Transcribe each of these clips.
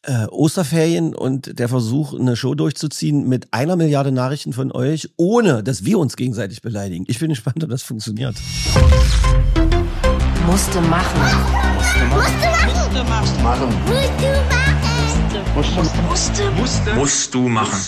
Osterferien und der Versuch, eine Show durchzuziehen mit 1 Milliarde Nachrichten von euch, ohne dass wir uns gegenseitig beleidigen. Ich bin gespannt, ob das funktioniert. Musste machen. Musst du machen.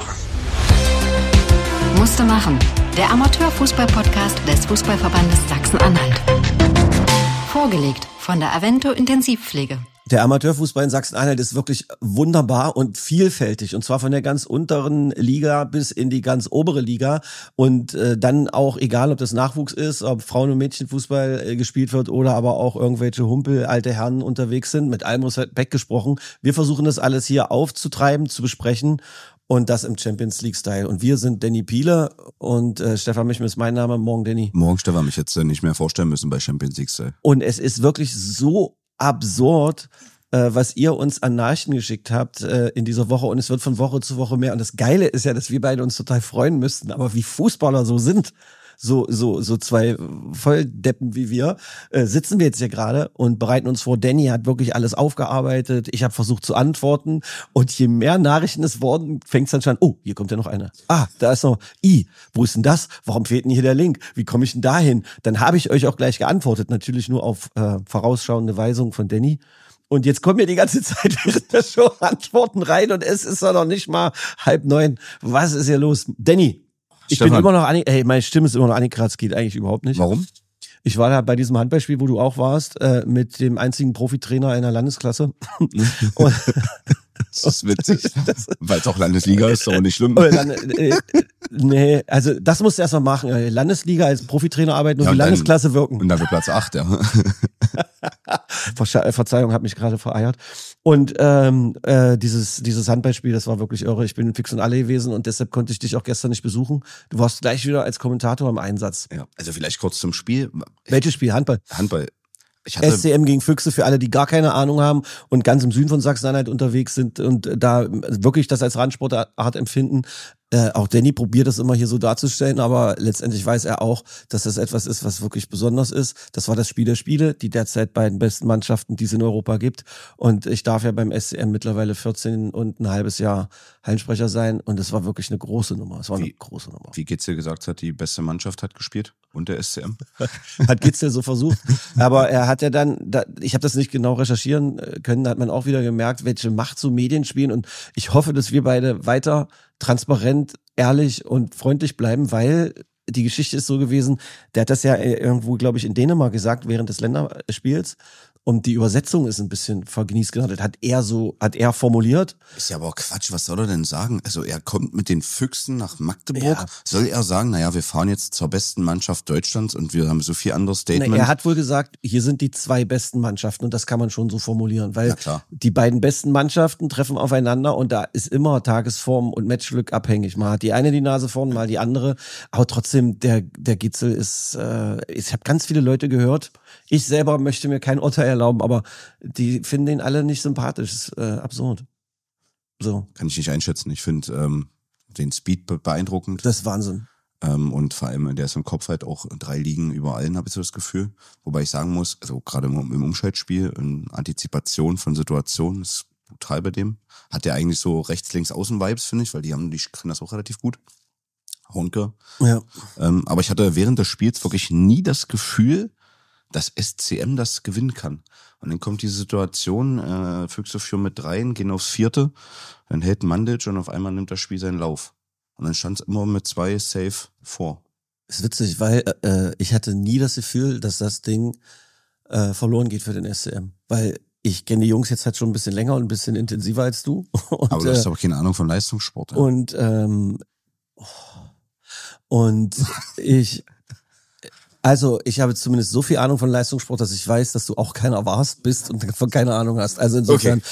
Musste machen. Der Amateurfußball-Podcast des Fußballverbandes Sachsen-Anhalt. Vorgelegt von der Avento Intensivpflege. Der Amateurfußball in Sachsen-Anhalt ist wirklich wunderbar und vielfältig. Und zwar von der ganz unteren Liga bis in die ganz obere Liga. Und dann auch, egal ob das Nachwuchs ist, ob Frauen- und Mädchenfußball gespielt wird oder aber auch irgendwelche Humpel, alte Herren unterwegs sind. Mit allem Respekt gesprochen. Wir versuchen das alles hier aufzutreiben, zu besprechen. Und das im Champions League-Style. Und wir sind Danny Piele und Stefan Michel ist mein Name. Morgen, Danny. Morgen, Stefan. Mich jetzt nicht mehr vorstellen müssen bei Champions League-Style. Und es ist wirklich so absurd, was ihr uns an Nachrichten geschickt habt in dieser Woche, und es wird von Woche zu Woche mehr. Und das Geile ist ja, dass wir beide uns total freuen müssten, aber wie Fußballer so sind, so zwei Volldeppen wie wir, sitzen wir jetzt hier gerade und bereiten uns vor. Danny hat wirklich alles aufgearbeitet, ich habe versucht zu antworten, und je mehr Nachrichten es wurden, fängt es dann schon an, oh, hier kommt ja noch eine. Ah, da ist noch, wo ist denn das? Warum fehlt denn hier der Link? Wie komme ich denn dahin? Dann habe ich euch auch gleich geantwortet, natürlich nur auf vorausschauende Weisung von Danny. Und jetzt kommen mir die ganze Zeit während der Show Antworten rein und es ist ja noch nicht mal 8:30. Was ist hier los? Danny, ich bin immer noch, meine Stimme ist immer noch angekratzt, geht eigentlich überhaupt nicht. Warum? Ich war da bei diesem Handballspiel, wo du auch warst, mit dem einzigen Profitrainer in der Landesklasse. Und das ist witzig, weil es auch Landesliga ist, aber nicht schlimm. Nee, also das musst du erst mal machen. Landesliga als Profitrainer arbeiten und die Landesklasse wirken. Und dann wird Platz 8, ja. Verzeihung, hat mich gerade vereiert. Und dieses Handballspiel, das war wirklich irre. Ich bin in Fix und Alle gewesen und deshalb konnte ich dich auch gestern nicht besuchen. Du warst gleich wieder als Kommentator im Einsatz. Ja, also vielleicht kurz zum Spiel. Welches Spiel? Handball? SCM gegen Füchse, für alle, die gar keine Ahnung haben und ganz im Süden von Sachsen-Anhalt unterwegs sind und da wirklich das als Randsportart empfinden. Auch Danny probiert das immer hier so darzustellen, aber letztendlich weiß er auch, dass das etwas ist, was wirklich besonders ist. Das war das Spiel der Spiele, die derzeit beiden besten Mannschaften, die es in Europa gibt. Und ich darf ja beim SCM mittlerweile 14 und ein halbes Jahr Hallensprecher sein. Und es war wirklich eine große Nummer. Große Nummer. Wie Gitzel gesagt hat, die beste Mannschaft hat gespielt und der SCM. Hat Gitzel so versucht. Aber er hat ja dann, ich habe das nicht genau recherchieren können, da hat man auch wieder gemerkt, welche Macht so Medien spielen. Und ich hoffe, dass wir beide weiter transparent, ehrlich und freundlich bleiben, weil die Geschichte ist so gewesen, der hat das ja irgendwo, glaube ich, in Dänemark gesagt, während des Länderspiels. Und die Übersetzung ist ein bisschen vergnießt genannt. Hat er formuliert. Ist ja aber auch Quatsch, was soll er denn sagen? Also er kommt mit den Füchsen nach Magdeburg. Ja. Soll er sagen, naja, wir fahren jetzt zur besten Mannschaft Deutschlands und wir haben so viel andere Statements? Er hat wohl gesagt, hier sind die 2 besten Mannschaften und das kann man schon so formulieren, weil die beiden besten Mannschaften treffen aufeinander und da ist immer Tagesform und Matchglück abhängig. Mal hat die eine die Nase vorn, mal die andere. Aber trotzdem, der Gitzel ist, ich habe ganz viele Leute gehört. Ich selber möchte mir kein Urteil erlauben, aber die finden den alle nicht sympathisch. Das ist absurd. So. Kann ich nicht einschätzen. Ich finde den Speed beeindruckend. Das ist Wahnsinn. Und vor allem, der ist im Kopf halt auch 3 Ligen über allen, habe ich so das Gefühl. Wobei ich sagen muss, also gerade im Umschaltspiel, in Antizipation von Situationen, ist brutal bei dem. Hat der eigentlich so rechts-links-außen-Vibes, finde ich, weil die können das auch relativ gut. Honke. Ja. Aber ich hatte während des Spiels wirklich nie das Gefühl, dass SCM das gewinnen kann. Und dann kommt diese Situation, Füchse führen mit 3, gehen aufs 4, dann hält Mandic und auf einmal nimmt das Spiel seinen Lauf. Und dann stand es immer mit 2 safe vor. Ist witzig, weil ich hatte nie das Gefühl, dass das Ding verloren geht für den SCM. Weil ich kenne die Jungs jetzt halt schon ein bisschen länger und ein bisschen intensiver als du. Und, aber du hast aber keine Ahnung von Leistungssport. Ja. Und ich habe zumindest so viel Ahnung von Leistungssport, dass ich weiß, dass du auch keiner bist und davon keine Ahnung hast. Also insofern,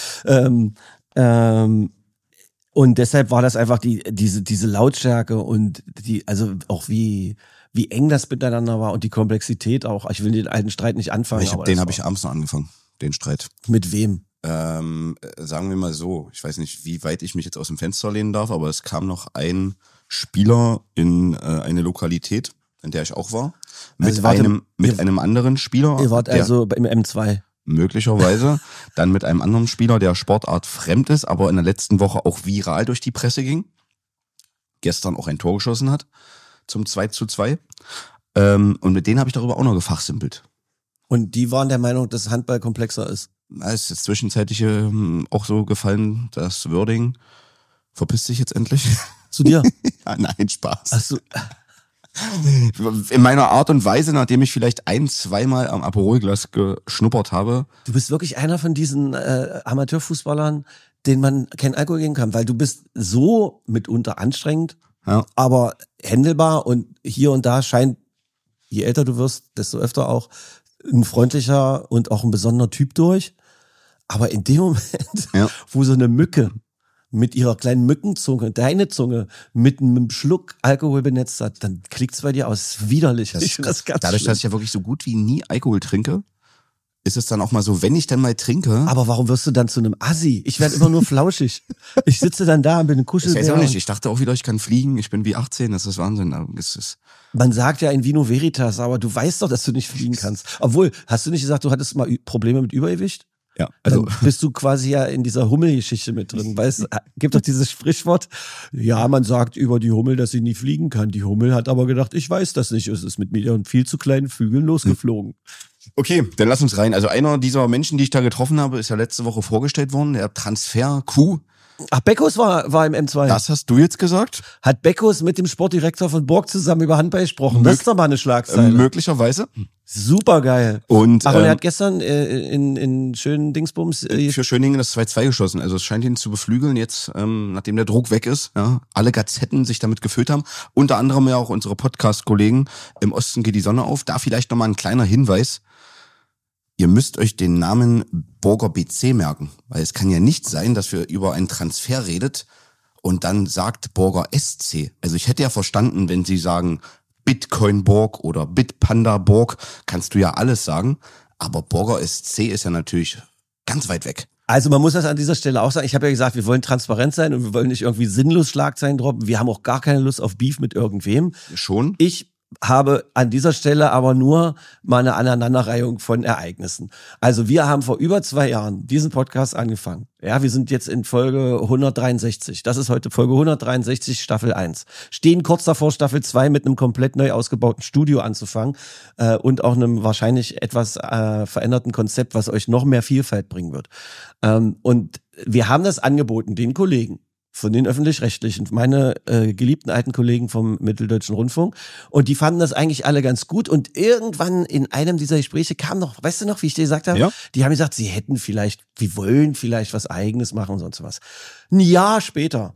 und deshalb war das einfach diese Lautstärke und also auch wie eng das miteinander war und die Komplexität auch. Ich will den alten Streit nicht anfangen. Den habe ich abends noch angefangen, den Streit. Mit wem? Sagen wir mal so, ich weiß nicht, wie weit ich mich jetzt aus dem Fenster lehnen darf, aber es kam noch ein Spieler in eine Lokalität, in der ich auch war, mit einem anderen Spieler. Ihr wart also im M2? möglicherweise dann mit einem anderen Spieler, der Sportart fremd ist, aber in der letzten Woche auch viral durch die Presse ging. Gestern auch ein Tor geschossen hat zum 2:2. Und mit denen habe ich darüber auch noch gefachsimpelt. Und die waren der Meinung, dass Handball komplexer ist. Es ist zwischenzeitlich auch so gefallen, dass Wording verpisst sich jetzt endlich. Zu dir? Ja, nein, Spaß. Ach so. In meiner Art und Weise, nachdem ich vielleicht 1-2 am Aperolglas geschnuppert habe. Du bist wirklich einer von diesen Amateurfußballern, denen man keinen Alkohol geben kann, weil du bist so mitunter anstrengend, Ja. aber händelbar und hier und da scheint, je älter du wirst, desto öfter auch ein freundlicher und auch ein besonderer Typ durch. Aber in dem Moment, wo so eine Mücke mit ihrer kleinen Mückenzunge, deine Zunge, mit einem Schluck Alkohol benetzt hat, dann klickt's bei dir aus. Widerlich. Ich finde das ganz Dadurch, schlimm. dass ich ja wirklich so gut wie nie Alkohol trinke, ist es dann auch mal so, wenn ich dann mal trinke. Aber warum wirst du dann zu einem Assi? Ich werde immer nur flauschig. Ich sitze dann da und bin ein Ich weiß Kuschelbär. auch nicht. Ich dachte auch wieder, ich kann fliegen. Ich bin wie 18. Das ist Wahnsinn. Aber es ist Man sagt ja in Vino Veritas, aber du weißt doch, dass du nicht fliegen kannst. Obwohl, hast du nicht gesagt, du hattest mal Probleme mit Übergewicht? ja, also Dann bist du quasi ja in dieser Hummelgeschichte mit drin, weil es gibt doch dieses Sprichwort, ja, man sagt über die Hummel, dass sie nie fliegen kann. Die Hummel hat aber gedacht, ich weiß das nicht. Es ist mit mir und viel zu kleinen Flügeln losgeflogen. okay, dann lass uns rein. Also einer dieser Menschen, die ich da getroffen habe, ist ja letzte Woche vorgestellt worden. Der Transfer-Q. Ach, Beckos war im M2. Das hast du jetzt gesagt? Hat Beckos mit dem Sportdirektor von Borg zusammen über Handball gesprochen. Das ist doch mal eine Schlagzeile. Möglicherweise. Super geil. Und Ach, und er hat gestern in schönen Dingsbums für Schöningen das 2:2 geschossen. Also es scheint ihn zu beflügeln jetzt, nachdem der Druck weg ist. Ja, alle Gazetten sich damit gefüllt haben. Unter anderem ja auch unsere Podcast-Kollegen. Im Osten geht die Sonne auf. Da vielleicht nochmal ein kleiner Hinweis. Ihr müsst euch den Namen Borger BC merken. Weil es kann ja nicht sein, dass wir über einen Transfer redet und dann sagt Borger SC. Also ich hätte ja verstanden, wenn sie sagen Bitcoin Borg oder Bitpanda Borg, kannst du ja alles sagen. Aber Borger SC ist ja natürlich ganz weit weg. Also man muss das an dieser Stelle auch sagen. Ich habe ja gesagt, wir wollen transparent sein und wir wollen nicht irgendwie sinnlos Schlagzeilen droppen. Wir haben auch gar keine Lust auf Beef mit irgendwem. Schon? Ich habe an dieser Stelle aber nur mal eine Aneinanderreihung von Ereignissen. Also wir haben vor über 2 Jahren diesen Podcast angefangen. Ja, wir sind jetzt in Folge 163. Das ist heute Folge 163, Staffel 1. Stehen kurz davor, Staffel 2 mit einem komplett neu ausgebauten Studio anzufangen und auch einem wahrscheinlich etwas veränderten Konzept, was euch noch mehr Vielfalt bringen wird. Und wir haben das angeboten, den Kollegen von den Öffentlich-Rechtlichen, meine geliebten alten Kollegen vom Mitteldeutschen Rundfunk. Und die fanden das eigentlich alle ganz gut. Und irgendwann in einem dieser Gespräche kam noch, weißt du noch, wie ich dir gesagt habe? Ja. Die haben gesagt, sie wollen vielleicht was Eigenes machen und sonst was. Ein Jahr später,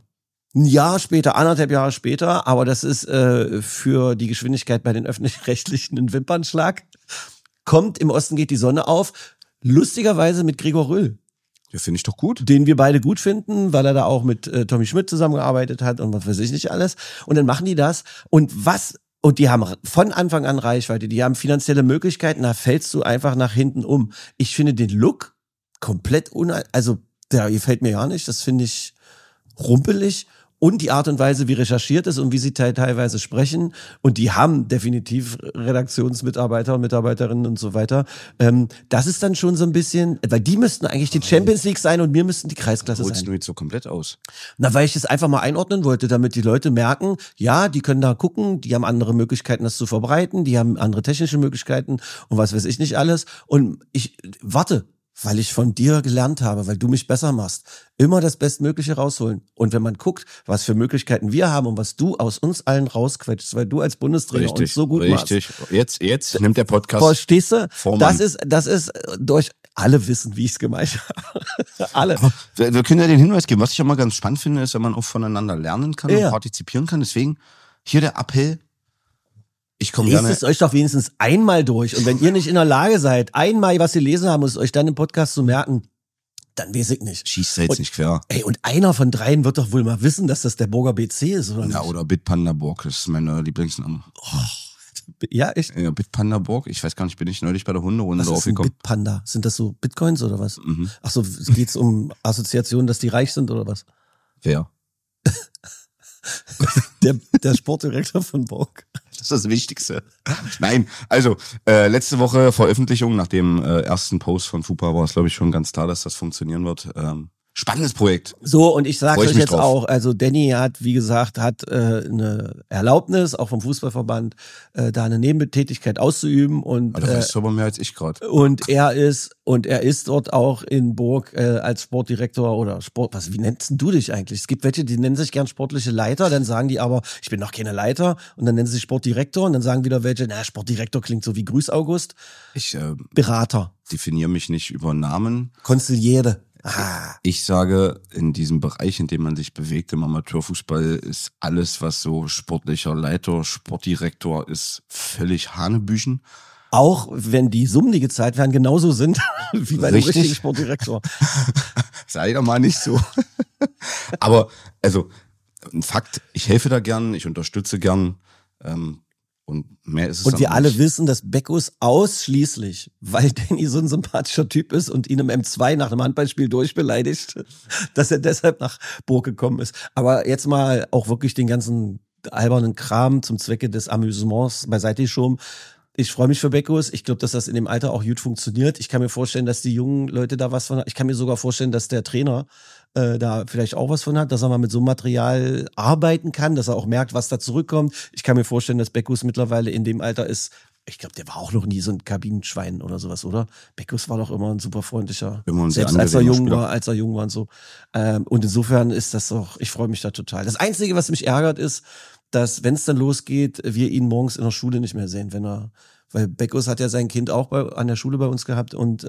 1,5 Jahre später, aber das ist für die Geschwindigkeit bei den Öffentlich-Rechtlichen ein Wimpernschlag, kommt Im Osten geht die Sonne auf, lustigerweise mit Gregor Rüll. Ja, finde ich doch gut. Den wir beide gut finden, weil er da auch mit Tommy Schmidt zusammengearbeitet hat und was weiß ich nicht alles. Und dann machen die das. Und die haben von Anfang an Reichweite, die haben finanzielle Möglichkeiten, da fällst du einfach nach hinten um. Ich finde den Look komplett der gefällt mir gar nicht. Das finde ich rumpelig. Und die Art und Weise, wie recherchiert ist und wie sie teilweise sprechen. Und die haben definitiv Redaktionsmitarbeiter und Mitarbeiterinnen und so weiter. Das ist dann schon so ein bisschen, weil die müssten eigentlich die Champions League sein und wir müssten die Kreisklasse Holst sein. du jetzt so komplett aus? Na, weil ich es einfach mal einordnen wollte, damit die Leute merken, ja, die können da gucken, die haben andere Möglichkeiten, das zu verbreiten, die haben andere technische Möglichkeiten und was weiß ich nicht alles. Und ich warte, weil ich von dir gelernt habe, weil du mich besser machst. Immer das Bestmögliche rausholen. Und wenn man guckt, was für Möglichkeiten wir haben und was du aus uns allen rausquetschst, weil du als Bundestrainer uns so gut machst. Richtig. Jetzt nimmt der Podcast. Verstehst du? Vormann. Das ist durch alle wissen, wie ich es gemeint habe. Alle. Aber wir können ja den Hinweis geben. Was ich auch mal ganz spannend finde, ist, wenn man auch voneinander lernen kann Ja. und partizipieren kann. Deswegen hier der Appell. Ich komme Lest gerne. es euch doch wenigstens einmal durch. Und wenn ihr nicht in der Lage seid, einmal was ihr lesen haben, es euch dann im Podcast zu merken, dann weiß ich nicht. Schießt jetzt Und- nicht quer. Ey, und einer von 3 wird doch wohl mal wissen, dass das der Borger BC ist, oder Ja, nicht? oder Bitpanda Borg, das ist mein Lieblingsname. Ja, echt? Ja, Bitpanda Borg, ich weiß gar nicht, bin ich neulich bei der Hunderunde Was ist ein draufgekommen. Bitpanda? Sind das so Bitcoins oder was? Mhm. Ach so, geht's um Assoziationen, dass die reich sind oder was? Wer? Der Sportdirektor von Borg. Das ist das Wichtigste. Nein, also letzte Woche Veröffentlichung nach dem ersten Post von FUPA war es, glaube ich, schon ganz klar, dass das funktionieren wird. Spannendes Projekt. So, und ich sage Freu ich euch mich jetzt drauf. auch, also Danny hat, wie gesagt, eine Erlaubnis, auch vom Fußballverband, da eine Nebentätigkeit auszuüben und Da weißt du aber mehr als ich gerade. und er ist dort auch in Burg als Sportdirektor oder wie nennst du dich eigentlich? Es gibt welche, die nennen sich gern sportliche Leiter, dann sagen die aber, ich bin noch keine Leiter und dann nennen sie sich Sportdirektor und dann sagen wieder welche, Sportdirektor klingt so wie Grüß August. Ich Berater, definiere mich nicht über Namen. Konziliere. Ah. Ich sage, in diesem Bereich, in dem man sich bewegt im Amateurfußball, ist alles, was so sportlicher Leiter, Sportdirektor ist, völlig Hanebüchen. Auch wenn die Summen, die gezahlt werden, genauso sind wie bei dem Richtig. richtigen Sportdirektor. Sei doch mal nicht so. Aber, also, ein Fakt, ich helfe da gern, ich unterstütze gern, und mehr ist es Und wir dann alle nicht. wissen, dass Beckus ausschließlich, weil Danny so ein sympathischer Typ ist und ihn im M2 nach einem Handballspiel durchbeleidigt, dass er deshalb nach Burg gekommen ist. Aber jetzt mal auch wirklich den ganzen albernen Kram zum Zwecke des Amüsements beiseite geschoben. Ich freue mich für Beckus. Ich glaube, dass das in dem Alter auch gut funktioniert. Ich kann mir vorstellen, dass die jungen Leute da was von haben. Ich kann mir sogar vorstellen, dass der Trainer da vielleicht auch was von hat, dass er mal mit so einem Material arbeiten kann, dass er auch merkt, was da zurückkommt. Ich kann mir vorstellen, dass Beckus mittlerweile in dem Alter ist. Ich glaube, der war auch noch nie so ein Kabinenschwein oder sowas, oder? Beckus war doch immer ein super freundlicher, Immer ein sehr selbst als er angenehmer jung Spieler. war, und so. Und insofern ist das doch, ich freue mich da total. Das Einzige, was mich ärgert, ist, dass, wenn es dann losgeht, wir ihn morgens in der Schule nicht mehr sehen, weil Beckus hat ja sein Kind auch an der Schule bei uns gehabt und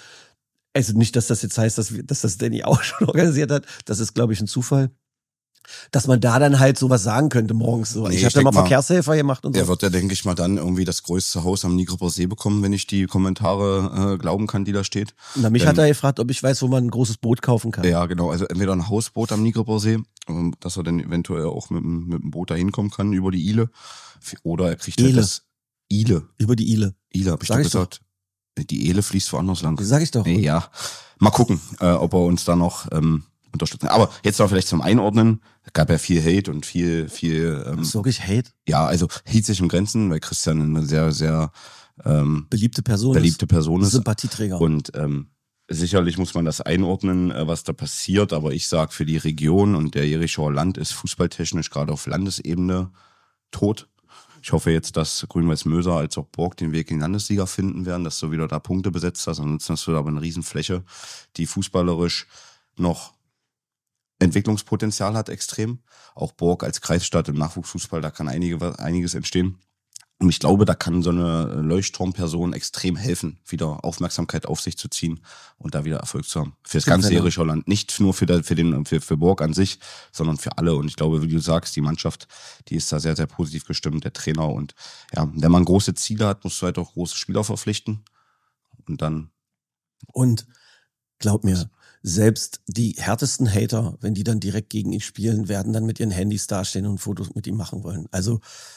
also nicht, dass das jetzt heißt, dass das Danny auch schon organisiert hat. Das ist, glaube ich, ein Zufall. Dass man da dann halt sowas sagen könnte morgens. So. Nee, ich ich habe ja denk mal mal, Verkehrshelfer gemacht und so. Er wird ja, denke ich mal, dann irgendwie das größte Haus am Nigrupper See bekommen, wenn ich die Kommentare glauben kann, die da steht. Na, mich hat er gefragt, ob ich weiß, wo man ein großes Boot kaufen kann. Ja, genau. Also entweder ein Hausboot am Nigrupper See, dass er dann eventuell auch mit dem Boot da hinkommen kann über die Ile. Oder er kriegt halt Ile. das Ile. Über die Ile. Ile, hab ich Sag doch ich gesagt. Die Ele fließt woanders lang. Das sag ich doch. Ja, mal gucken, ob er uns da noch unterstützen. Aber jetzt noch vielleicht zum Einordnen. Es gab ja viel Hate und viel Das ist wirklich Hate. ja, also hielt sich in Grenzen, weil Christian eine sehr, sehr Beliebte Person beliebte Person ist. ist. Sympathieträger. Und sicherlich muss man das einordnen, was da passiert. Aber ich sag, für die Region und der Jerichower Land ist fußballtechnisch gerade auf Landesebene tot. Ich hoffe jetzt, dass Grün-Weiß-Möser als auch Burg den Weg in die Landesliga finden werden, dass du wieder da Punkte besetzt hast. Ansonsten hast du da aber eine Riesenfläche, die fußballerisch noch Entwicklungspotenzial hat extrem. Auch Burg als Kreisstadt im Nachwuchsfußball, da kann einiges entstehen. Und ich glaube, da kann so eine Leuchtturmperson extrem helfen, wieder Aufmerksamkeit auf sich zu ziehen und da wieder Erfolg zu haben. Für das ganze Jerichower Land. Nicht nur für Burg an sich, sondern für alle. Und ich glaube, wie du sagst, die Mannschaft, die ist da sehr, sehr positiv gestimmt, der Trainer. Und ja, wenn man große Ziele hat, musst du halt auch große Spieler verpflichten. Und dann. Und glaub mir, selbst die härtesten Hater, wenn die dann direkt gegen ihn spielen, werden dann mit ihren Handys dastehen und Fotos mit ihm machen wollen. Also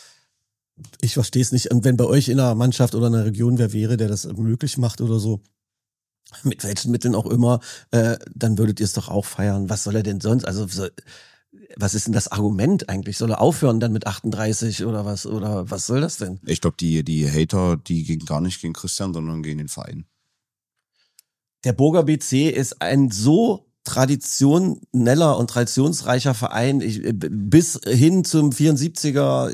ich verstehe es nicht. Und wenn bei euch in einer Mannschaft oder einer Region wer wäre, der das möglich macht oder so, mit welchen Mitteln auch immer, dann würdet ihr es doch auch feiern. Was soll er denn sonst? Also was ist denn das Argument eigentlich? Soll er aufhören dann mit 38 oder was? Oder was soll das denn? Ich glaube, die Hater, die gehen gar nicht gegen Christian, sondern gegen den Verein. Der Burger BC ist ein so traditioneller und traditionsreicher Verein, bis hin zum 74er,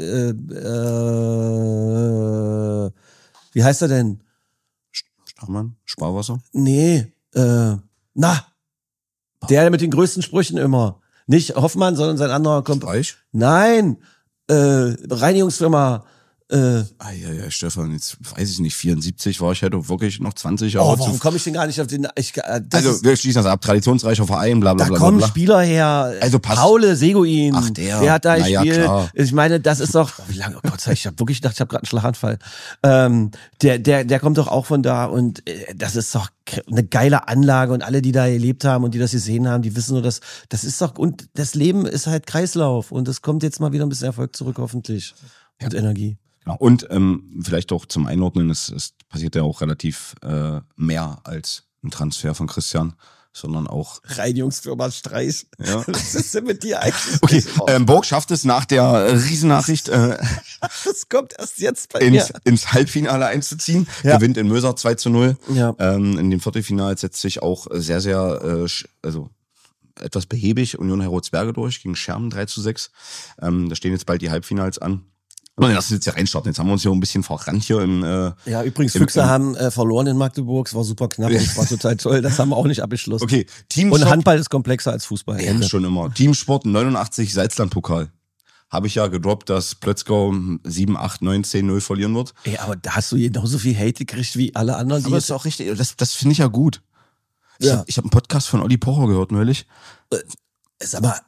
wie heißt er denn? Starmann? Sparwasser? Nee, der mit den größten Sprüchen immer. Nicht Hoffmann, sondern sein anderer Streich? Nein, Reinigungsfirma. Ja, Stefan, jetzt weiß ich nicht, 74 war ich halt auch wirklich noch 20 Jahre Warum komme ich denn gar nicht auf den? Also wir schließen das ab, traditionsreicher Verein, bla bla Da bla. kommen bla. Spieler her. Also passt. Paul Seguin. Ach, der hat da Na ja, gespielt. klar. Ich meine, das ist doch. Wie lange? Oh Gott, ich habe wirklich gedacht, ich habe gerade einen Schlaganfall. Der kommt doch auch von da und das ist doch eine geile Anlage und alle, die da gelebt haben und die das gesehen haben, die wissen nur, das ist doch, und das Leben ist halt Kreislauf und es kommt jetzt mal wieder ein bisschen Erfolg zurück, hoffentlich. Und Energie. Genau. Und vielleicht auch zum Einordnen, es passiert ja auch relativ mehr als ein Transfer von Christian. sondern auch Reinigungsfirma Streich. Ja. Was ist denn mit dir eigentlich? Okay, Burg schafft es nach der Riesennachricht Das kommt erst jetzt bei mir. ins Halbfinale einzuziehen. Ja. Gewinnt in Möser 2-0. Ja. In dem Viertelfinale setzt sich auch sehr, sehr etwas behäbig Union Heroldsberge durch gegen Schermen 3-6. Da stehen jetzt bald die Halbfinals an. Und lass uns jetzt hier reinstarten. Jetzt haben wir uns hier ein bisschen verrannt hier im Ja, übrigens, Füchse haben verloren in Magdeburg. Es war super knapp. Das war total toll. Das haben wir auch nicht abgeschlossen. Okay, Und Teamsport. Handball ist komplexer als Fußball. Ja, Ende. schon immer. Teamsport 89 Salzland-Pokal. Habe ich ja gedroppt, dass Plötzgau 7, 8, 9, 10, 0 verlieren wird. Ey, aber da hast du genauso viel Hate gekriegt wie alle anderen. Aber das ist auch richtig. Das finde ich ja gut. Ja. Ich hab einen Podcast von Olli Pocher gehört neulich. Sag mal,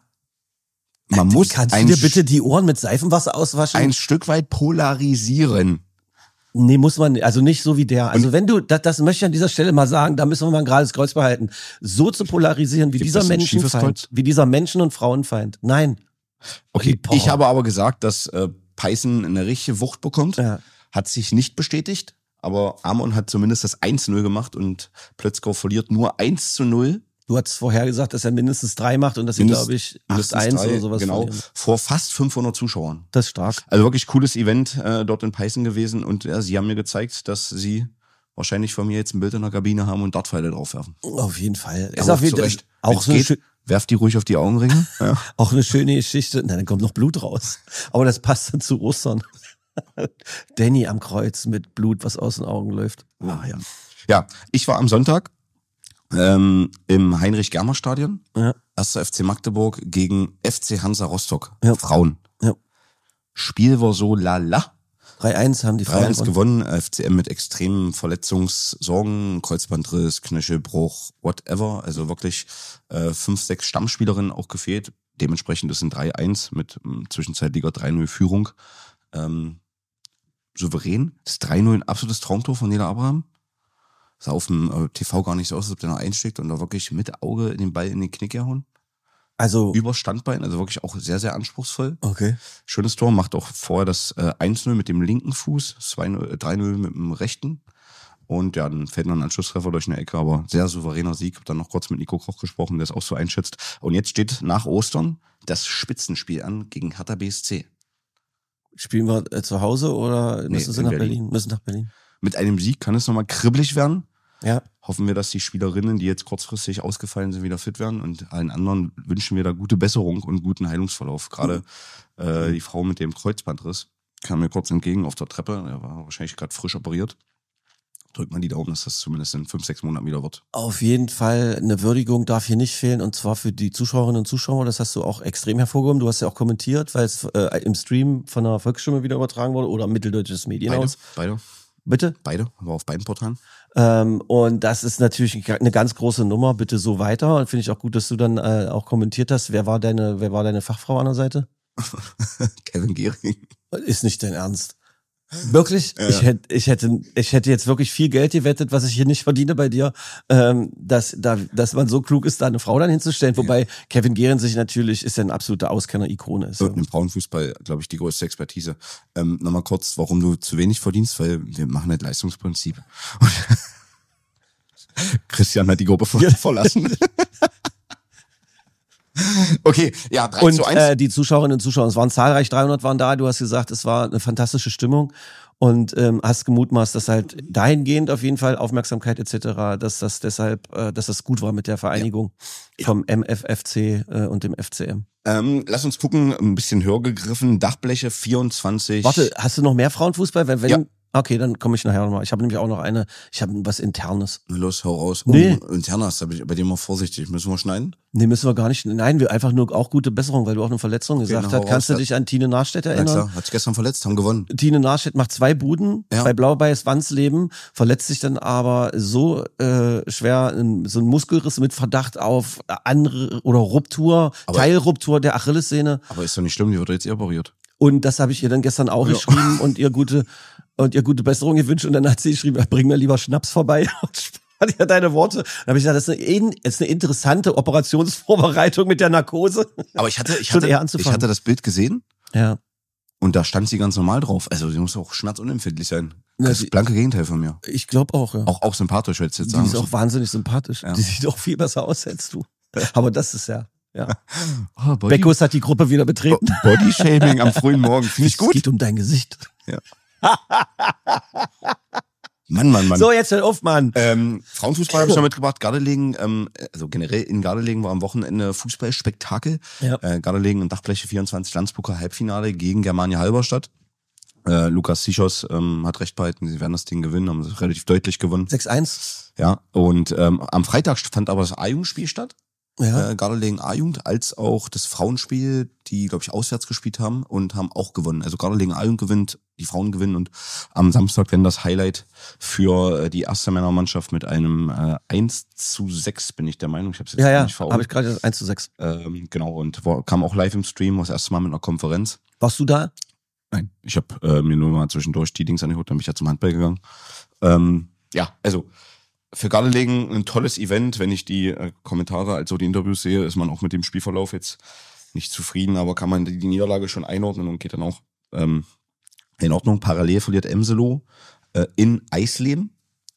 Man muss kannst du dir bitte die Ohren mit Seifenwasser auswaschen? ein Stück weit polarisieren. Nee, muss man, also nicht so wie der. Also wenn du, das möchte ich an dieser Stelle mal sagen, da müssen wir mal ein gerades Kreuz behalten. So zu polarisieren wie Gibt dieser es ein schiefes Menschenfeind, Kreuz? wie dieser Menschen- und Frauenfeind. Nein. Okay, Olli Pocher. ich habe aber gesagt, dass Peißen eine richtige Wucht bekommt. Ja. Hat sich nicht bestätigt, aber Amon hat zumindest das 1-0 gemacht und Plötzgau verliert nur 1-0. Du hast vorher gesagt, dass er mindestens 3 macht und dass sie, glaube ich, 8-1 oder sowas genau, verlieren. vor fast 500 Zuschauern. Das ist stark. Also wirklich cooles Event dort in Peißen gewesen und sie haben mir gezeigt, dass sie wahrscheinlich von mir jetzt ein Bild in der Kabine haben und Dartpfeile draufwerfen. Auf jeden Fall. Ja, Ist auf jeden Fall zurecht. auch Wenn's so eine geht, werft die ruhig auf die Augenringe. Ja. auch eine schöne Geschichte. Na, dann kommt noch Blut raus. Aber das passt dann zu Ostern. Danny am Kreuz mit Blut, was aus den Augen läuft. Ah, ja. Ja, ich war am Sonntag im Heinrich-Germer-Stadion. Ja. 1. FC Magdeburg gegen FC Hansa Rostock. Ja. Frauen. Ja. Spiel war so lala. 3-1 haben die Frauen 3-1 gewonnen. FCM mit extremen Verletzungssorgen, Kreuzbandriss, Knöchelbruch, whatever. Also wirklich 5, 6 Stammspielerinnen auch gefehlt. Dementsprechend ist ein 3-1 mit zwischenzeitlicher 3-0 Führung. Souverän. Das 3-0 ein absolutes Traumtor von Nela Abraham. Sah auf dem TV gar nicht so aus, als ob der noch einsteckt und da wirklich mit Auge den Ball in den Knick gehauen. Also, Über Standbein, also wirklich auch sehr, sehr anspruchsvoll. okay. Schönes Tor, macht auch vorher das 1-0 mit dem linken Fuß, 3-0 mit dem rechten. Und ja, dann fällt noch ein Anschlusstreffer durch eine Ecke, aber sehr souveräner Sieg. Hab dann noch kurz mit Nico Koch gesprochen, der es auch so einschätzt. Und jetzt steht nach Ostern das Spitzenspiel an gegen Hertha BSC. Spielen wir zu Hause oder müssen sie in nach Berlin. Berlin? Müssen nach Berlin. Mit einem Sieg kann es nochmal kribbelig werden. Ja. Hoffen wir, dass die Spielerinnen, die jetzt kurzfristig ausgefallen sind, wieder fit werden. Und allen anderen wünschen wir da gute Besserung und guten Heilungsverlauf. Gerade die Frau mit dem Kreuzbandriss kam mir kurz entgegen auf der Treppe. Er war wahrscheinlich gerade frisch operiert. Drückt man die Daumen, dass das zumindest in 5, 6 Monaten wieder wird. Auf jeden Fall eine Würdigung darf hier nicht fehlen und zwar für die Zuschauerinnen und Zuschauer. Das hast du auch extrem hervorgehoben. Du hast ja auch kommentiert, weil es im Stream von der Volksstimme wieder übertragen wurde oder Mitteldeutsches Medienhaus. Beide. Bitte? Beide, aber auf beiden Portalen. Und das ist natürlich eine ganz große Nummer. Bitte so weiter. Und finde ich auch gut, dass du dann auch kommentiert hast. Wer war deine Fachfrau an der Seite? Kevin Gehring. Ist nicht dein Ernst. Wirklich? Ja. Ich hätte jetzt wirklich viel Geld gewettet, was ich hier nicht verdiene bei dir, dass man so klug ist, da eine Frau dann hinzustellen. Wobei Kevin Gehring sich natürlich ist ja ein absoluter Auskenner-Ikone ist. Und im Frauenfußball, glaube ich, die größte Expertise. Nochmal kurz, warum du zu wenig verdienst, weil wir machen halt Leistungsprinzip. Und Christian hat die Gruppe verlassen. Okay, ja, 3-1. Und die Zuschauerinnen und Zuschauer, es waren zahlreich, 300 waren da. Du hast gesagt, es war eine fantastische Stimmung und hast gemutmaßt, dass halt dahingehend auf jeden Fall Aufmerksamkeit etc., dass das deshalb, dass das gut war mit der Vereinigung vom MFFC und dem FCM. Lass uns gucken, ein bisschen höher gegriffen, Dachbleche 24. Warte, hast du noch mehr Frauenfußball? Wenn, Ja. Okay, dann komme ich nachher nochmal. Ich habe nämlich auch noch ich habe was Internes. Los, hau raus. Nee. Internas, da bin ich bei dir mal vorsichtig. Müssen wir schneiden? Nee, müssen wir gar nicht. Nein, wir einfach nur auch gute Besserung, weil du auch eine Verletzung gesagt dann hast. hau Kannst du raus. dich an Tine Narstedt Ja, erinnern? klar. Hat sich gestern verletzt, haben gewonnen. Tine Narstedt macht 2 Buden Ja. bei Blau-Weiß Wandsleben, verletzt sich dann aber so schwer, so ein Muskelriss mit Verdacht auf andere oder Ruptur, Aber- Teilruptur der Achillessehne. Aber ist doch nicht schlimm, die wird jetzt operiert. Und das habe ich ihr dann gestern auch Ja. geschrieben und ihr gute Besserung gewünscht. Und dann hat sie geschrieben, bring mir lieber Schnaps vorbei. Und fand ja deine Worte. Dann habe ich gesagt, das ist eine interessante Operationsvorbereitung mit der Narkose. Aber ich Schon eher hatte anzufangen. das Bild gesehen Ja. und da stand sie ganz normal drauf. Also sie muss auch schmerzunempfindlich sein. Das blanke Gegenteil von mir. Ich glaube auch, ja. Auch sympathisch, würde ich jetzt Die sagen. ist auch wahnsinnig sympathisch. Ja. Die sieht auch viel besser aus als du. Aber das ist ja. Oh, Beckus hat die Gruppe wieder betreten. Bodyshaming am frühen Morgen. Finde ich gut. Es geht um dein Gesicht. Ja. Mann. So, jetzt hört auf, Mann. Frauenfußball habe ich noch mitgebracht. Gardelegen, also generell in Gardelegen war am Wochenende Fußballspektakel. Ja. Gardelegen in Dachfläche 24 Landspokal Halbfinale gegen Germania Halberstadt. Lukas Zichos hat recht behalten, sie werden das Ding gewinnen, haben es relativ deutlich gewonnen. 6-1. Ja, und am Freitag fand aber das A-Jugendspiel statt. Ja. Gardelegen A-Jugend, als auch das Frauenspiel, die, glaube ich, auswärts gespielt haben und haben auch gewonnen. Also Gardelegen A-Jugend gewinnt, die Frauen gewinnen und am Samstag dann das Highlight für die erste Männermannschaft mit einem 1:6, bin ich der Meinung. Ich habe es jetzt nicht vor Augen. Habe ich gerade 1:6. Genau, und kam auch live im Stream, das erste Mal mit einer Konferenz. Warst du da? Nein, ich habe mir nur mal zwischendurch die Dings angeguckt, dann bin ich ja zum Handball gegangen. Also für Gardelegen ein tolles Event. Wenn ich die Kommentare, also die Interviews sehe, ist man auch mit dem Spielverlauf jetzt nicht zufrieden, aber kann man die Niederlage schon einordnen und geht dann auch in Ordnung. Parallel verliert Emselo in Eisleben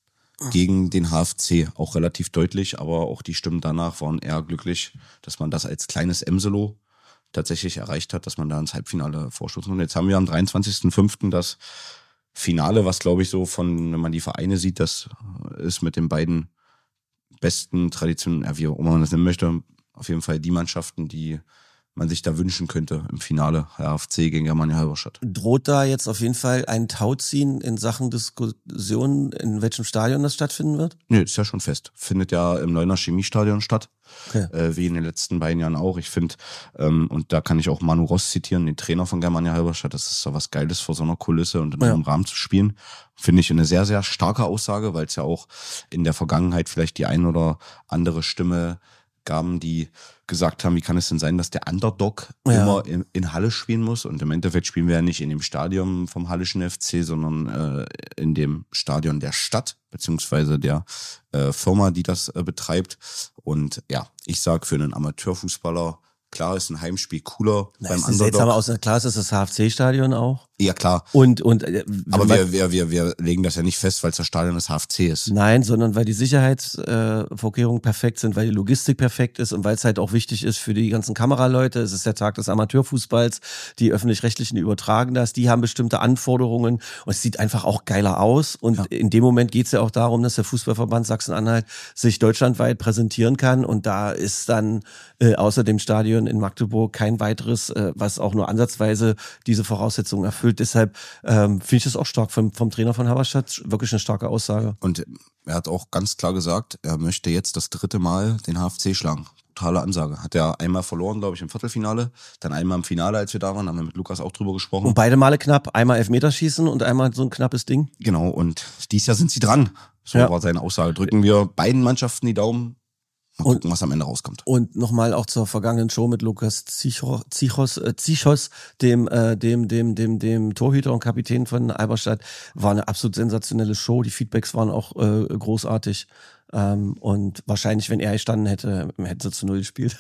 gegen den HFC. Auch relativ deutlich, aber auch die Stimmen danach waren eher glücklich, dass man das als kleines Emselo tatsächlich erreicht hat, dass man da ins Halbfinale vorstoßen. Und jetzt haben wir am 23.05. das Finale, was glaube ich so wenn man die Vereine sieht, das ist mit den beiden besten Traditionen, wie auch immer man das nennen möchte, auf jeden Fall die Mannschaften, die man sich da wünschen könnte im Finale. HFC gegen Germania Halberstadt. Droht da jetzt auf jeden Fall ein Tauziehen in Sachen Diskussionen, in welchem Stadion das stattfinden wird? Nee, ist ja schon fest. Findet ja im Neuner Chemiestadion statt. Okay. Wie in den letzten beiden Jahren auch. Ich finde, und da kann ich auch Manu Ross zitieren, den Trainer von Germania Halberstadt, das ist so was Geiles, vor so einer Kulisse und in einem Rahmen zu spielen. Finde ich eine sehr, sehr starke Aussage, weil es ja auch in der Vergangenheit vielleicht die ein oder andere Stimme gaben, die gesagt haben, wie kann es denn sein, dass der Underdog immer in Halle spielen muss? Und im Endeffekt spielen wir ja nicht in dem Stadion vom Hallischen FC, sondern in dem Stadion der Stadt, beziehungsweise der Firma, die das betreibt. Und ja, ich sag für einen Amateurfußballer, klar ist ein Heimspiel cooler beim Underdog. Klar ist das HFC-Stadion auch. Ja, klar. Aber wir legen das ja nicht fest, weil es das Stadion des HFC ist. Nein, sondern weil die Sicherheitsvorkehrungen perfekt sind, weil die Logistik perfekt ist und weil es halt auch wichtig ist für die ganzen Kameraleute. Es ist der Tag des Amateurfußballs, die Öffentlich-Rechtlichen übertragen das, die haben bestimmte Anforderungen und es sieht einfach auch geiler aus. Und in dem Moment geht es ja auch darum, dass der Fußballverband Sachsen-Anhalt sich deutschlandweit präsentieren kann und da ist dann außer dem Stadion in Magdeburg kein weiteres, was auch nur ansatzweise diese Voraussetzungen erfüllt. Deshalb finde ich das auch stark vom Trainer von Halberstadt, wirklich eine starke Aussage. Und er hat auch ganz klar gesagt, er möchte jetzt das 3. Mal den HFC schlagen. Totale Ansage. Hat er einmal verloren, glaube ich, im Viertelfinale, dann einmal im Finale, als wir da waren, haben wir mit Lukas auch drüber gesprochen. Und beide Male knapp, einmal Elfmeterschießen und einmal so ein knappes Ding. Genau, und dieses Jahr sind sie dran. So war seine Aussage. Drücken wir beiden Mannschaften die Daumen. Mal gucken, was am Ende rauskommt. Und nochmal auch zur vergangenen Show mit Lukas Zichos, dem Torhüter und Kapitän von Halberstadt, war eine absolut sensationelle Show. Die Feedbacks waren auch großartig. Und wahrscheinlich, wenn er gestanden hätte, hätten sie zu 0 gespielt.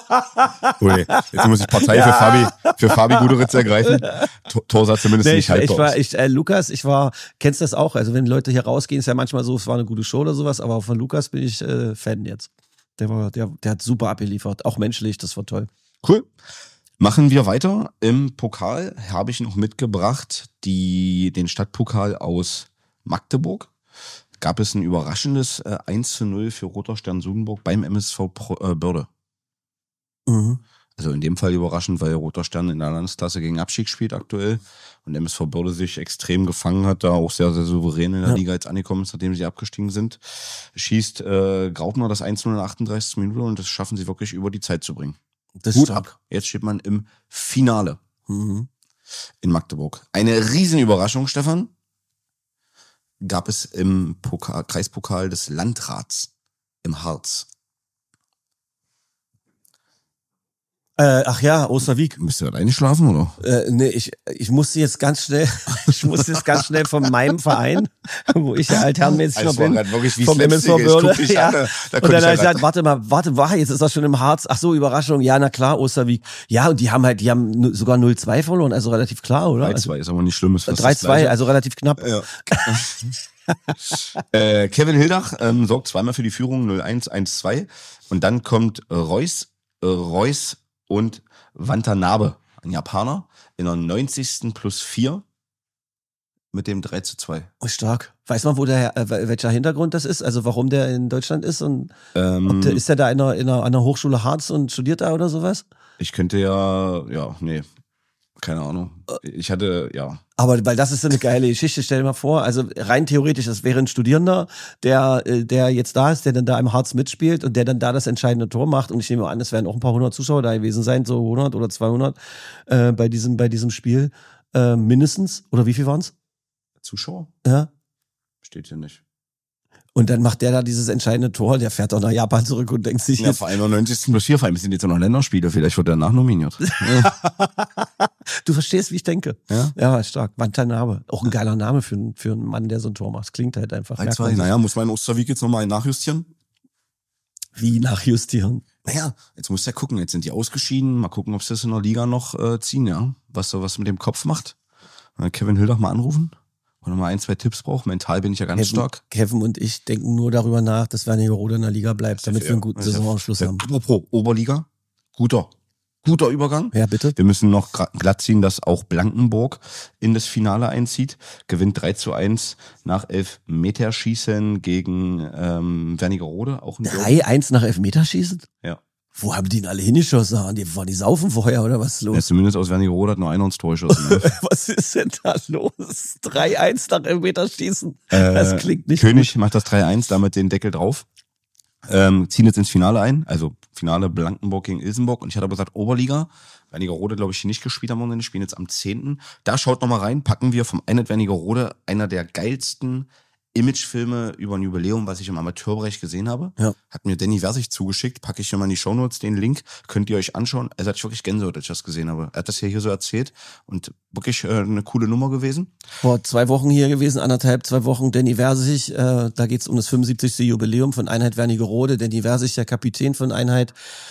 Ui, jetzt muss ich Partei für Fabi Guderitz ergreifen. Torsatz zumindest nicht haltbar. Lukas, kennst das auch? Also wenn Leute hier rausgehen, ist ja manchmal so, es war eine gute Show oder sowas, aber von Lukas bin ich Fan jetzt. Der hat super abgeliefert, auch menschlich, das war toll. Cool. Machen wir weiter. Im Pokal habe ich noch mitgebracht den Stadtpokal aus Magdeburg. Gab es ein überraschendes 1:0 für Roter Stern Sudenburg beim MSV Börde. Mhm. Also in dem Fall überraschend, weil Roter Stern in der Landesklasse gegen Abstieg spielt aktuell und MSV Börde sich extrem gefangen hat, da auch sehr, sehr souverän in der Liga jetzt angekommen ist, nachdem sie abgestiegen sind. Schießt Graupner das 1:0 in der 38. Minute und das schaffen sie wirklich über die Zeit zu bringen. Das Gut ab. Jetzt steht man im Finale in Magdeburg. Eine Riesenüberraschung, Stefan, gab es im Kreispokal des Landrats im Harz. Ach ja, Osterwieck. Müsst ihr alleine schlafen, oder? Nee, ich musste jetzt ganz schnell, von meinem Verein, wo ich ja altherrenmäßig noch bin, vom MSV Börde. Ja. Und dann habe ich gesagt, warte, jetzt ist das schon im Harz. Ach so, Überraschung. Ja, na klar, Osterwieck. Ja, und die haben sogar 0-2 verloren, also relativ klar, oder? 3-2 ist aber nicht schlimm. 3-2, also relativ knapp. Ja. Kevin Hildach sorgt zweimal für die Führung, 0-1, 1-2. Und dann kommt Reus und Watanabe, ein Japaner, in der 90. +4 mit dem 3-2. Oh, stark. Weiß man, welcher Hintergrund das ist? Also warum der in Deutschland ist? Und ist der da an der Hochschule Harz und studiert da oder sowas? Ich könnte nee, keine Ahnung. Ich hatte, ja. Aber weil das ist so eine geile Geschichte, stell dir mal vor, also rein theoretisch, das wäre ein Studierender, der jetzt da ist, der dann da im Harz mitspielt und der dann da das entscheidende Tor macht. Und ich nehme an, es werden auch ein paar 100 Zuschauer da gewesen sein, so 100 oder 200 bei diesem Spiel mindestens. Oder wie viel waren's? Zuschauer? Ja. Steht hier nicht. Und dann macht der da dieses entscheidende Tor, der fährt auch nach Japan zurück und denkt sich ja, vor allem 90. +4, vor allem sind jetzt noch Länderspiele, vielleicht wird er nachnominiert. Du verstehst, wie ich denke. Ja, ja, stark. Watanabe. Auch ein geiler Name für einen Mann, der so ein Tor macht. Klingt halt einfach. Naja, muss man in Osterwieck jetzt nochmal nachjustieren? Wie nachjustieren? Naja, jetzt muss er gucken, jetzt sind die ausgeschieden, mal gucken, ob sie das in der Liga noch ziehen, ja. Was mit dem Kopf macht. Kevin Hildach mal anrufen. Wenn er mal 1, 2 Tipps braucht, mental bin ich ja ganz stark. Kevin und ich denken nur darüber nach, dass Wernigerode in der Liga bleibt, damit wir einen guten Saisonabschluss haben. Apropos Oberliga, guter Übergang. Ja, bitte. Wir müssen noch glatt ziehen, dass auch Blankenburg in das Finale einzieht. Gewinnt 3-1 nach Elfmeterschießen gegen Wernigerode. 3-1 nach Elfmeterschießen? Ja. Wo haben die ihn alle hingeschossen? Die saufen vorher oder was ist los? Ja, zumindest aus Wernigerode hat nur einer ins Tor geschossen. Ne? Was ist denn da los? 3-1 nach Elfmeterschießen? Das klingt nicht König gut. macht das 3-1, damit den Deckel drauf. Ziehen jetzt ins Finale ein, also Finale Blankenburg gegen Ilsenburg. Und ich hatte aber gesagt, Oberliga, Wernigerode, glaube ich, nicht gespielt am Wochenende, spielen jetzt am 10. Da schaut noch mal rein, packen wir vom Einheit Wernigerode einer der geilsten Imagefilme über ein Jubiläum, was ich im Amateurbereich gesehen habe. Ja. Hat mir Danny Versich zugeschickt, packe ich hier mal in die Shownotes den Link, könnt ihr euch anschauen. Also hatte ich wirklich Gänsehaut, als ich das gesehen habe. Er hat das hier so erzählt und wirklich eine coole Nummer gewesen. Vor 2 Wochen hier gewesen, 2 Wochen, Danny Versich, da geht's um das 75. Jubiläum von Einheit Wernigerode. Danny Versich, der Kapitän von Einheit,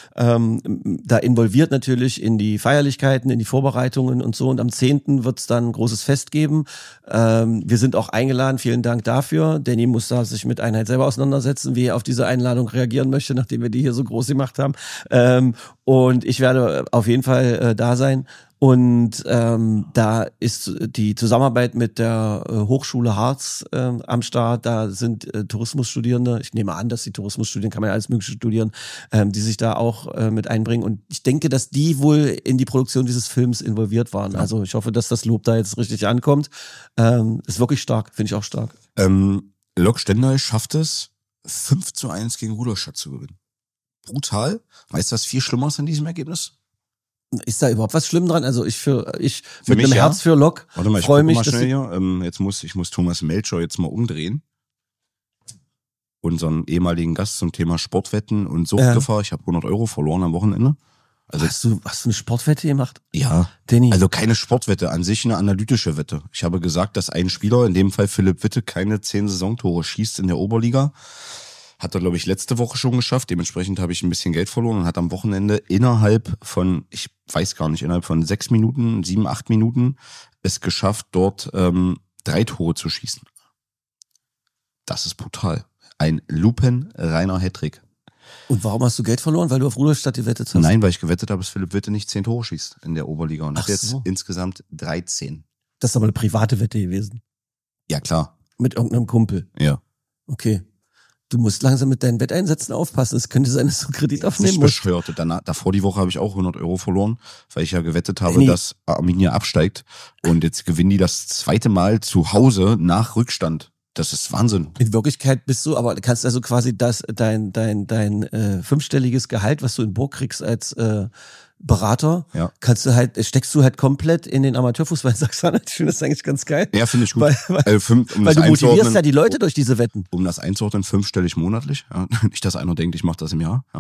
da involviert natürlich in die Feierlichkeiten, in die Vorbereitungen und so. Und am 10. wird's dann ein großes Fest geben. Wir sind auch eingeladen, vielen Dank dafür. Danny muss da sich mit Einheit selber auseinandersetzen, wie er auf diese Einladung reagieren möchte, nachdem wir die hier so groß gemacht haben. Und ich werde auf jeden Fall da sein. Und da ist die Zusammenarbeit mit der Hochschule Harz am Start. Da sind Tourismusstudierende, ich nehme an, dass die Tourismusstudien, kann man ja alles Mögliche studieren, die sich da auch mit einbringen. Und ich denke, dass die wohl in die Produktion dieses Films involviert waren. Ja. Also ich hoffe, dass das Lob da jetzt richtig ankommt. Ist wirklich stark, finde ich auch stark. Lok Stendal schafft es, 5-1 gegen Rudolstadt zu gewinnen. Brutal. Weißt du, was viel schlimmer ist an diesem Ergebnis? Ist da überhaupt was schlimm dran? Also ich mit mich, einem Herz für Lok freue mich. Ich muss Thomas Melcher jetzt mal umdrehen. Unseren ehemaligen Gast zum Thema Sportwetten und Suchtgefahr. Ich habe 100 € verloren am Wochenende. Also hast du eine Sportwette gemacht? Ja, Danny. Also keine Sportwette, an sich eine analytische Wette. Ich habe gesagt, dass ein Spieler, in dem Fall Philipp Witte, keine 10 Saisontore schießt in der Oberliga. Hat er, glaube ich, letzte Woche schon geschafft. Dementsprechend habe ich ein bisschen Geld verloren und hat am Wochenende innerhalb von 6 Minuten, 7, 8 Minuten es geschafft, dort 3 Tore zu schießen. Das ist brutal. Ein lupenreiner Hattrick. Und warum hast du Geld verloren? Weil du auf Rudolstadt gewettet hast? Nein, weil ich gewettet habe, dass Philipp Witte nicht 10 Tore schießt in der Oberliga und hat jetzt insgesamt 13. Das ist aber eine private Wette gewesen. Ja, klar. Mit irgendeinem Kumpel? Ja. Okay. Du musst langsam mit deinen Wetteinsätzen aufpassen. Es könnte sein, dass du Kredit aufnehmen musst. Bescheuert. Davor die Woche habe ich auch 100 € verloren, weil ich ja gewettet habe, dass Arminia absteigt. Und jetzt gewinnen die das 2. Mal zu Hause nach Rückstand. Das ist Wahnsinn. In Wirklichkeit kannst also quasi dein 5-stelliges Gehalt, was du in Burg kriegst als Berater, ja, steckst du halt komplett in den Amateurfußball in Sachsen. Ich finde das eigentlich ganz geil. Ja, finde ich gut. Weil du motivierst ja die Leute durch diese Wetten. Um das einzuordnen, 5-stellig monatlich. Ja. Nicht, dass einer denkt, ich mache das im Jahr. Ja.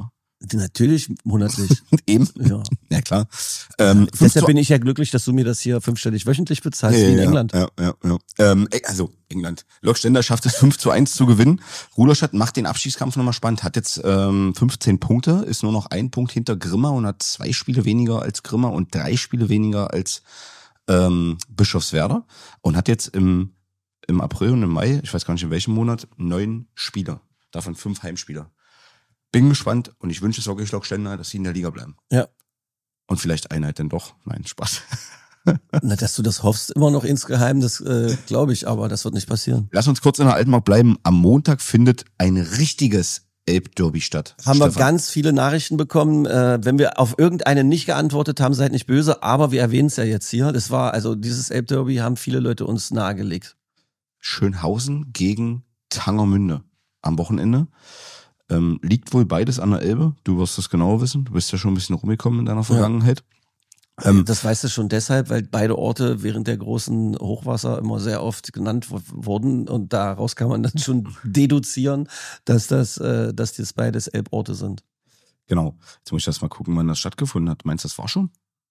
Natürlich monatlich. Eben. Ja. Ja, klar. Deshalb bin ich ja glücklich, dass du mir das hier 5-stellig wöchentlich bezahlst, wie in England. Ja. Also England. Lok Stender schafft es 5-1 zu gewinnen. Rudolstadt macht den Abstiegskampf nochmal spannend, hat jetzt 15 Punkte, ist nur noch 1 Punkt hinter Grimma und hat 2 Spiele weniger als Grimma und 3 Spiele weniger als Bischofswerda und hat jetzt im April und im Mai, ich weiß gar nicht in welchem Monat, 9 Spieler, davon 5 Heimspieler. Bin gespannt und ich wünsche es wirklich Lok Stender, dass sie in der Liga bleiben. Ja. Und vielleicht Einheit denn doch. Nein, Spaß. Na, dass du das hoffst immer noch insgeheim, das glaube ich, aber das wird nicht passieren. Lass uns kurz in der Altmark bleiben. Am Montag findet ein richtiges Elbderby statt. Haben wir ganz viele Nachrichten bekommen. Wenn wir auf irgendeine nicht geantwortet haben, seid nicht böse, aber wir erwähnen es ja jetzt hier. Das war, also dieses Elbderby haben viele Leute uns nahegelegt. Schönhausen gegen Tangermünde am Wochenende. Liegt wohl beides an der Elbe. Du wirst das genauer wissen. Du bist ja schon ein bisschen rumgekommen in deiner Vergangenheit. Ja. Das weißt du schon deshalb, weil beide Orte während der großen Hochwasser immer sehr oft genannt wurden und daraus kann man dann schon deduzieren, dass das beides Elborte sind. Genau. Jetzt muss ich erst mal gucken, wann das stattgefunden hat. Meinst du, das war schon?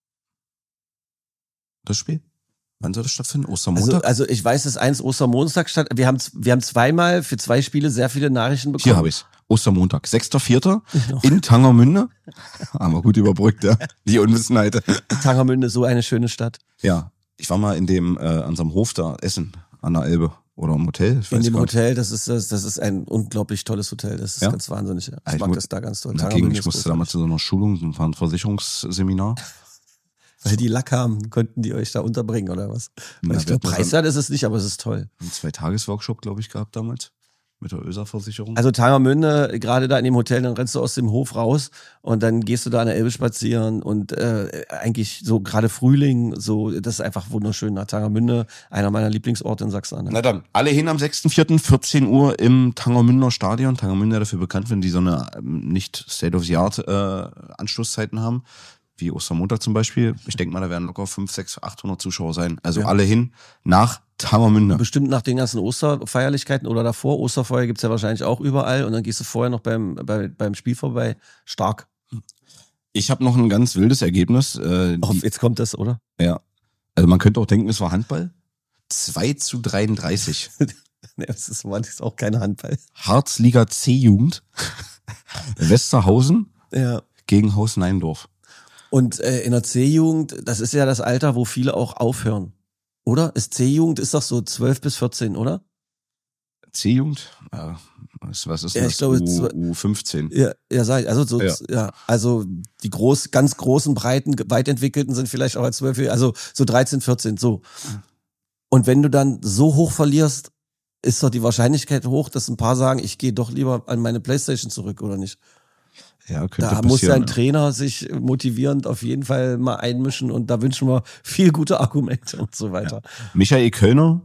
Das Spiel? Wann soll das stattfinden? Ostermontag? Also ich weiß, dass eins Ostermontag statt. Wir haben zweimal für 2 Spiele sehr viele Nachrichten bekommen. Hier habe ich's. Ostermontag, 6.4. in Tangermünde. Haben wir gut überbrückt, ja. Die Unwissenheit. Tangermünde, so eine schöne Stadt. Ja, ich war mal in dem an unserem Hof da essen an der Elbe oder im Hotel. In dem Hotel, das ist ein unglaublich tolles Hotel. Das ist ganz wahnsinnig. Ich mag das da ganz toll. Ich musste damals zu so einer Schulung, ein Versicherungsseminar. Weil die Lack haben, konnten die euch da unterbringen oder was? Ja, ich glaube, preiswert ist es nicht, aber es ist toll. Einen 2-Tages-Workshop, glaube ich, gehabt damals. Mit der ÖSA-Versicherung. Also Tangermünde, gerade da in dem Hotel, dann rennst du aus dem Hof raus und dann gehst du da an der Elbe spazieren und eigentlich so gerade Frühling, so das ist einfach wunderschön. Nach Tangermünde, einer meiner Lieblingsorte in Sachsen. Na dann, alle hin am 6.4., 14 Uhr im Tangermünder Stadion. Tangermünde dafür bekannt, wenn die so eine nicht State-of-the-Art Anstoßzeiten haben. Wie Ostermontag zum Beispiel. Ich denke mal, da werden locker 500, 600, 800 Zuschauer sein. Also alle hin nach Tangermünde. Bestimmt nach den ganzen Osterfeierlichkeiten oder davor. Osterfeuer gibt's ja wahrscheinlich auch überall. Und dann gehst du vorher noch beim Spiel vorbei. Stark. Ich habe noch ein ganz wildes Ergebnis. Jetzt kommt das, oder? Ja. Also man könnte auch denken, es war Handball. 2-33. Nee, das ist auch kein Handball. Harzliga C-Jugend. Westerhausen gegen Haus Neindorf. Und in der C-Jugend, das ist ja das Alter, wo viele auch aufhören. Oder? C-Jugend ist doch so 12 bis 14, oder? C-Jugend? Ja, was ist ja, das? Ich glaube, U15. Ja, sag ich. Also also die ganz großen, breiten, weit entwickelten sind vielleicht auch als 12, also so 13, 14, so. Und wenn du dann so hoch verlierst, ist doch die Wahrscheinlichkeit hoch, dass ein paar sagen, ich gehe doch lieber an meine Playstation zurück, oder nicht? Ja, könnte da muss ein Trainer sich motivierend auf jeden Fall mal einmischen und da wünschen wir viel gute Argumente und so weiter. Ja. Michael Kellner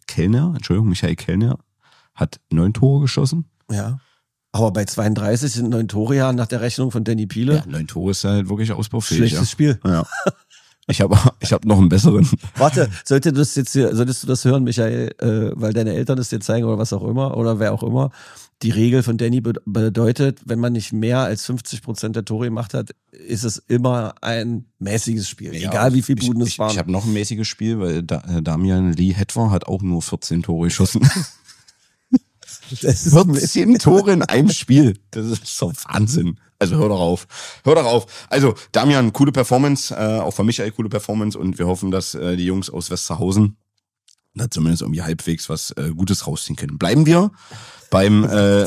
hat 9 Tore geschossen. Ja. Aber bei 32 sind 9 Tore ja nach der Rechnung von Danny Piele. Ja, 9 Tore ist halt wirklich ausbaufähig. Schlechtes Spiel. Ja. Ich hab noch einen besseren. Warte, solltest du das hören, Michael, weil deine Eltern es dir zeigen oder was auch immer oder wer auch immer. Die Regel von Danny bedeutet, wenn man nicht mehr als 50% der Tore gemacht hat, ist es immer ein mäßiges Spiel. Ja, egal wie viele Buden es waren. Ich habe noch ein mäßiges Spiel, weil Damian Lee Hetwer hat auch nur 14 Tore geschossen. 14 Tore in einem Spiel. Das ist doch Wahnsinn. Also hör doch auf. Also Damian, coole Performance, auch von Michael coole Performance und wir hoffen, dass die Jungs aus Westerhausen da zumindest irgendwie halbwegs was Gutes rausziehen können. Bleiben wir beim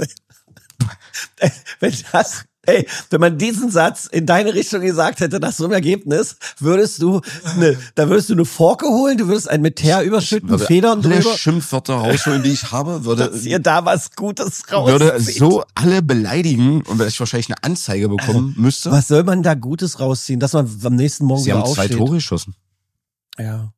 wenn man diesen Satz in deine Richtung gesagt hätte, nach so einem Ergebnis, würdest du eine Forke holen, du würdest ein mit Teer überschütten, Federn drüber. Alle Schimpfwörter rausholen, die ich habe, dass ihr da was Gutes rauszieht. Würde so alle beleidigen und dass ich wahrscheinlich eine Anzeige bekommen müsste. Was soll man da Gutes rausziehen, dass man am nächsten Morgen wieder aufsteht? Sie haben 2 Tore geschossen. Ja.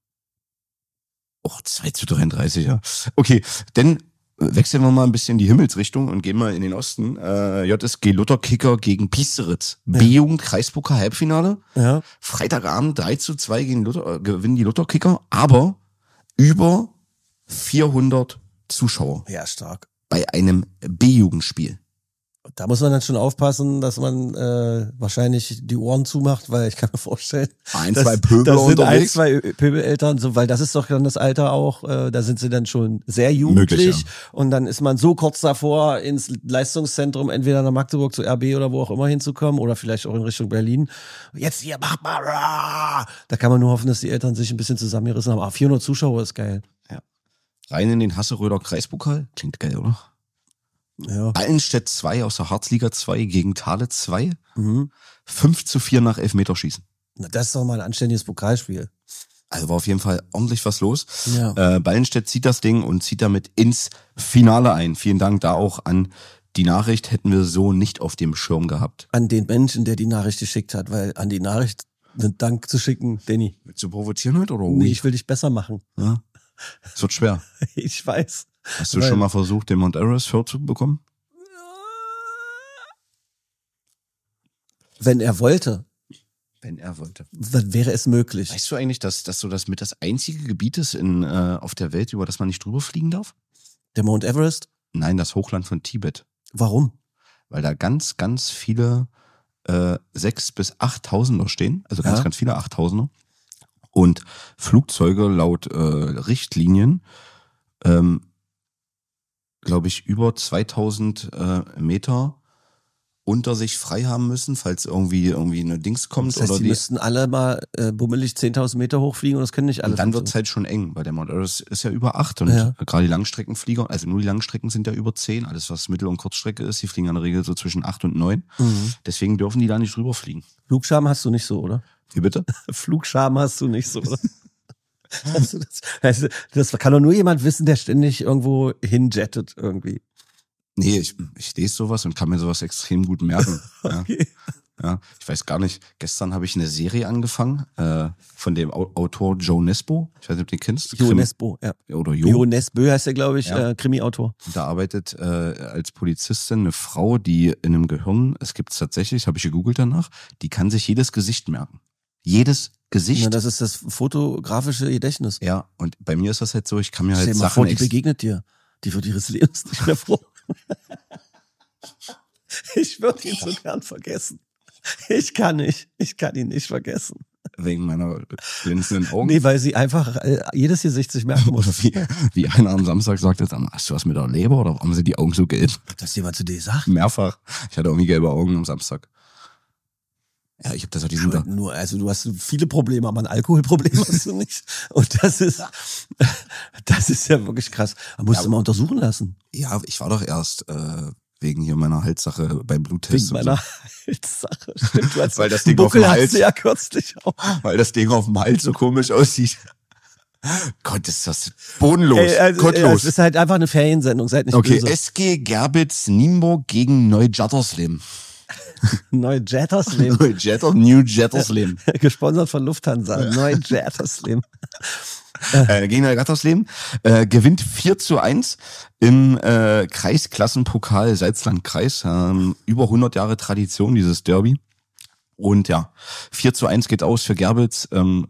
2-33, ja. Okay, dann wechseln wir mal ein bisschen die Himmelsrichtung und gehen mal in den Osten. JSG Luther-Kicker gegen Piesteritz. Ja. B-Jugend Kreispokal Halbfinale. Ja. Freitagabend 3-2 gegen gewinnen die Luther-Kicker, aber über 400 Zuschauer. Ja, stark. Bei einem B-Jugendspiel. Da muss man dann schon aufpassen, dass man wahrscheinlich die Ohren zumacht, weil ich kann mir vorstellen, Zwei Pöbel das sind unterwegs. 2 Pöbeleltern, so, weil das ist doch dann das Alter auch, da sind sie dann schon sehr jugendlich Möglich, ja. Und dann ist man so kurz davor, ins Leistungszentrum entweder nach Magdeburg zu RB oder wo auch immer hinzukommen oder vielleicht auch in Richtung Berlin. Jetzt hier, mach mal! Da kann man nur hoffen, dass die Eltern sich ein bisschen zusammengerissen haben. Aber 400 Zuschauer ist geil. Rein in den Hasseröder Kreispokal. Klingt geil, oder? Ja. Allenstedt 2 aus der Harzliga 2 gegen Thale 2. Mhm. 5:4 nach Elfmeterschießen. Na, das ist doch mal ein anständiges Pokalspiel. Also war auf jeden Fall ordentlich was los. Ja. Ballenstedt zieht das Ding und zieht damit ins Finale ein. Vielen Dank da auch an die Nachricht. Hätten wir so nicht auf dem Schirm gehabt. An den Menschen, der die Nachricht geschickt hat, weil an die Nachricht einen Dank zu schicken, Danny. Willst du provozieren heute oder? Nee, ich will dich besser machen. Ja. Es wird schwer. Ich weiß. Hast du schon mal versucht, den Mount Everest vorzubekommen? Wenn er wollte, Wenn er wollte. dann wäre es möglich. Weißt du eigentlich, dass so das mit das einzige Gebiet ist auf der Welt, über das man nicht drüber fliegen darf? Der Mount Everest? Nein, das Hochland von Tibet. Warum? Weil da ganz, ganz viele 6.000 bis 8.000er stehen. Also ganz, Ja. ganz viele 8.000er. Und Flugzeuge laut Richtlinien, glaube ich, über 2.000 Meter unter sich frei haben müssen, falls irgendwie eine Dings kommt. Das heißt, oder die müssten alle mal bummelig 10.000 Meter hochfliegen und das können nicht alle. Und dann wird's halt schon eng, weil der Mount Everest ist ja über 8 und Ja. gerade die Langstreckenflieger, also nur die Langstrecken sind ja über 10, alles was Mittel- und Kurzstrecke ist, die fliegen in der Regel so zwischen 8 und 9. Mhm. Deswegen dürfen die da nicht drüber fliegen. Flugscham hast du nicht so, oder? Wie bitte? Flugscham hast du nicht so, oder? Hast du das kann doch nur jemand wissen, der ständig irgendwo hinjettet irgendwie. Nee, ich lese sowas und kann mir sowas extrem gut merken. Okay. Ja, ich weiß gar nicht. Gestern habe ich eine Serie angefangen von dem Autor Joe Nesbo. Ich weiß nicht, ob du den kennst. Jo Nesbo, ja. Oder Jo Nesbö heißt er, glaube ich, Ja. Krimi-Autor. Da arbeitet als Polizistin eine Frau, die in einem Gehirn, es gibt es tatsächlich, habe ich gegoogelt danach, die kann sich jedes Gesicht merken. Jedes Gesicht. Na, das ist das fotografische Gedächtnis. Ja, und bei mir ist das halt so, ich kann mir Stell halt dir mal Sachen vor, die begegnet dir. Die wird ihres Lebens nicht mehr froh. Ich würde ihn so gern vergessen. Ich kann ihn nicht vergessen. wegen meiner glänzenden Augen. Nee, weil sie einfach jedes Gesicht sich merken muss. Oder wie einer am Samstag sagte, dann hast du was mit der Leber oder warum sind die Augen so gelb? Hat das jemand zu dir gesagt? Mehrfach. Ich hatte irgendwie gelbe Augen am Samstag. Ja, ich habe das auch diesen Aber nur, also du hast viele Probleme, aber ein Alkoholproblem hast du nicht. Und das ist ja wirklich krass. Man musst du mal untersuchen lassen. Ja, ich war doch erst wegen hier meiner Halssache beim Bluttest. Wegen meiner Halssache. Stimmt, du hast Weil das Ding Buckel auf dem hast Hals- du ja kürzlich auch. Weil das Ding auf dem Hals so komisch aussieht. Gott, ist das bodenlos, gottlos. Es ist halt einfach eine Feriensendung, seid nicht Okay, böse. SG Gerbitz Nienburg gegen Neu-Jettersleben. Neu-Jettersleben. New Jettersleben. Gesponsert von Lufthansa. Neu-Jettersleben. Gegen Neu-Jettersleben. Gewinnt 4:1 im Kreisklassenpokal Salzlandkreis. Über 100 Jahre Tradition, dieses Derby. Und ja, 4:1 geht aus für Gerbitz.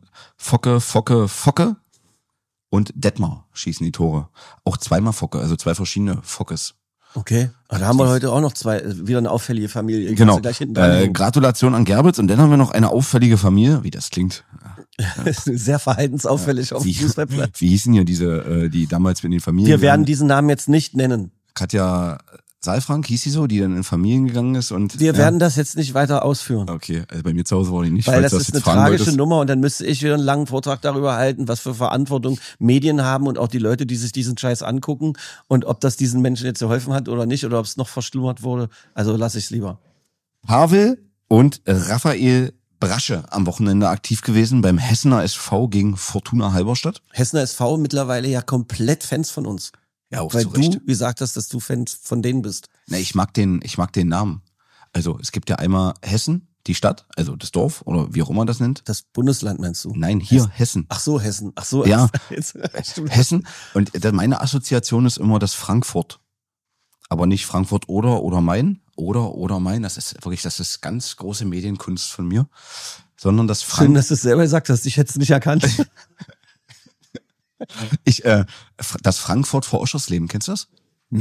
Focke und Detmar schießen die Tore. Auch zweimal Focke, also zwei verschiedene Fockes. Okay. Aber da haben wir heute auch noch wieder eine auffällige Familie. Genau. Kannst du gleich hinten dran Gratulation an Gerbitz. Und dann haben wir noch eine auffällige Familie. Wie das klingt. sehr verhaltensauffällig auf dem Fußballplatz. Wie hießen hier die damals mit den Familien? Wir werden diesen Namen jetzt nicht nennen. Katja Saalfrank hieß sie so, die dann in Familien gegangen ist und. Wir werden das jetzt nicht weiter ausführen. Okay, also bei mir zu Hause war die nicht, Weil falls das du ist jetzt eine fragen tragische wolltest. Nummer und dann müsste ich wieder einen langen Vortrag darüber halten, was für Verantwortung Medien haben und auch die Leute, die sich diesen Scheiß angucken und ob das diesen Menschen jetzt geholfen hat oder nicht oder ob es noch verschlimmert wurde. Also lasse ich es lieber. Pavel und Raphael Brasche am Wochenende aktiv gewesen beim Hessener SV gegen Fortuna Halberstadt. Hessener SV mittlerweile ja komplett Fans von uns. Ja, auch Weil zu Recht. du gesagt hast, dass du Fans von denen bist. Na, ich mag den Namen. Also es gibt ja einmal Hessen, die Stadt, also das Dorf oder wie auch immer das nennt. Das Bundesland meinst du? Nein, hier Hessen. Ach so, Hessen. Ach so. Ja. Stimmt. Hessen. Und meine Assoziation ist immer das Frankfurt. Aber nicht Frankfurt oder Main. Oder Main. Das ist ganz große Medienkunst von mir. Sondern das Schön, dass du es selber gesagt hast. Ich hätte es nicht erkannt. das Frankfurt vor Oschersleben. Kennst du das? Nee.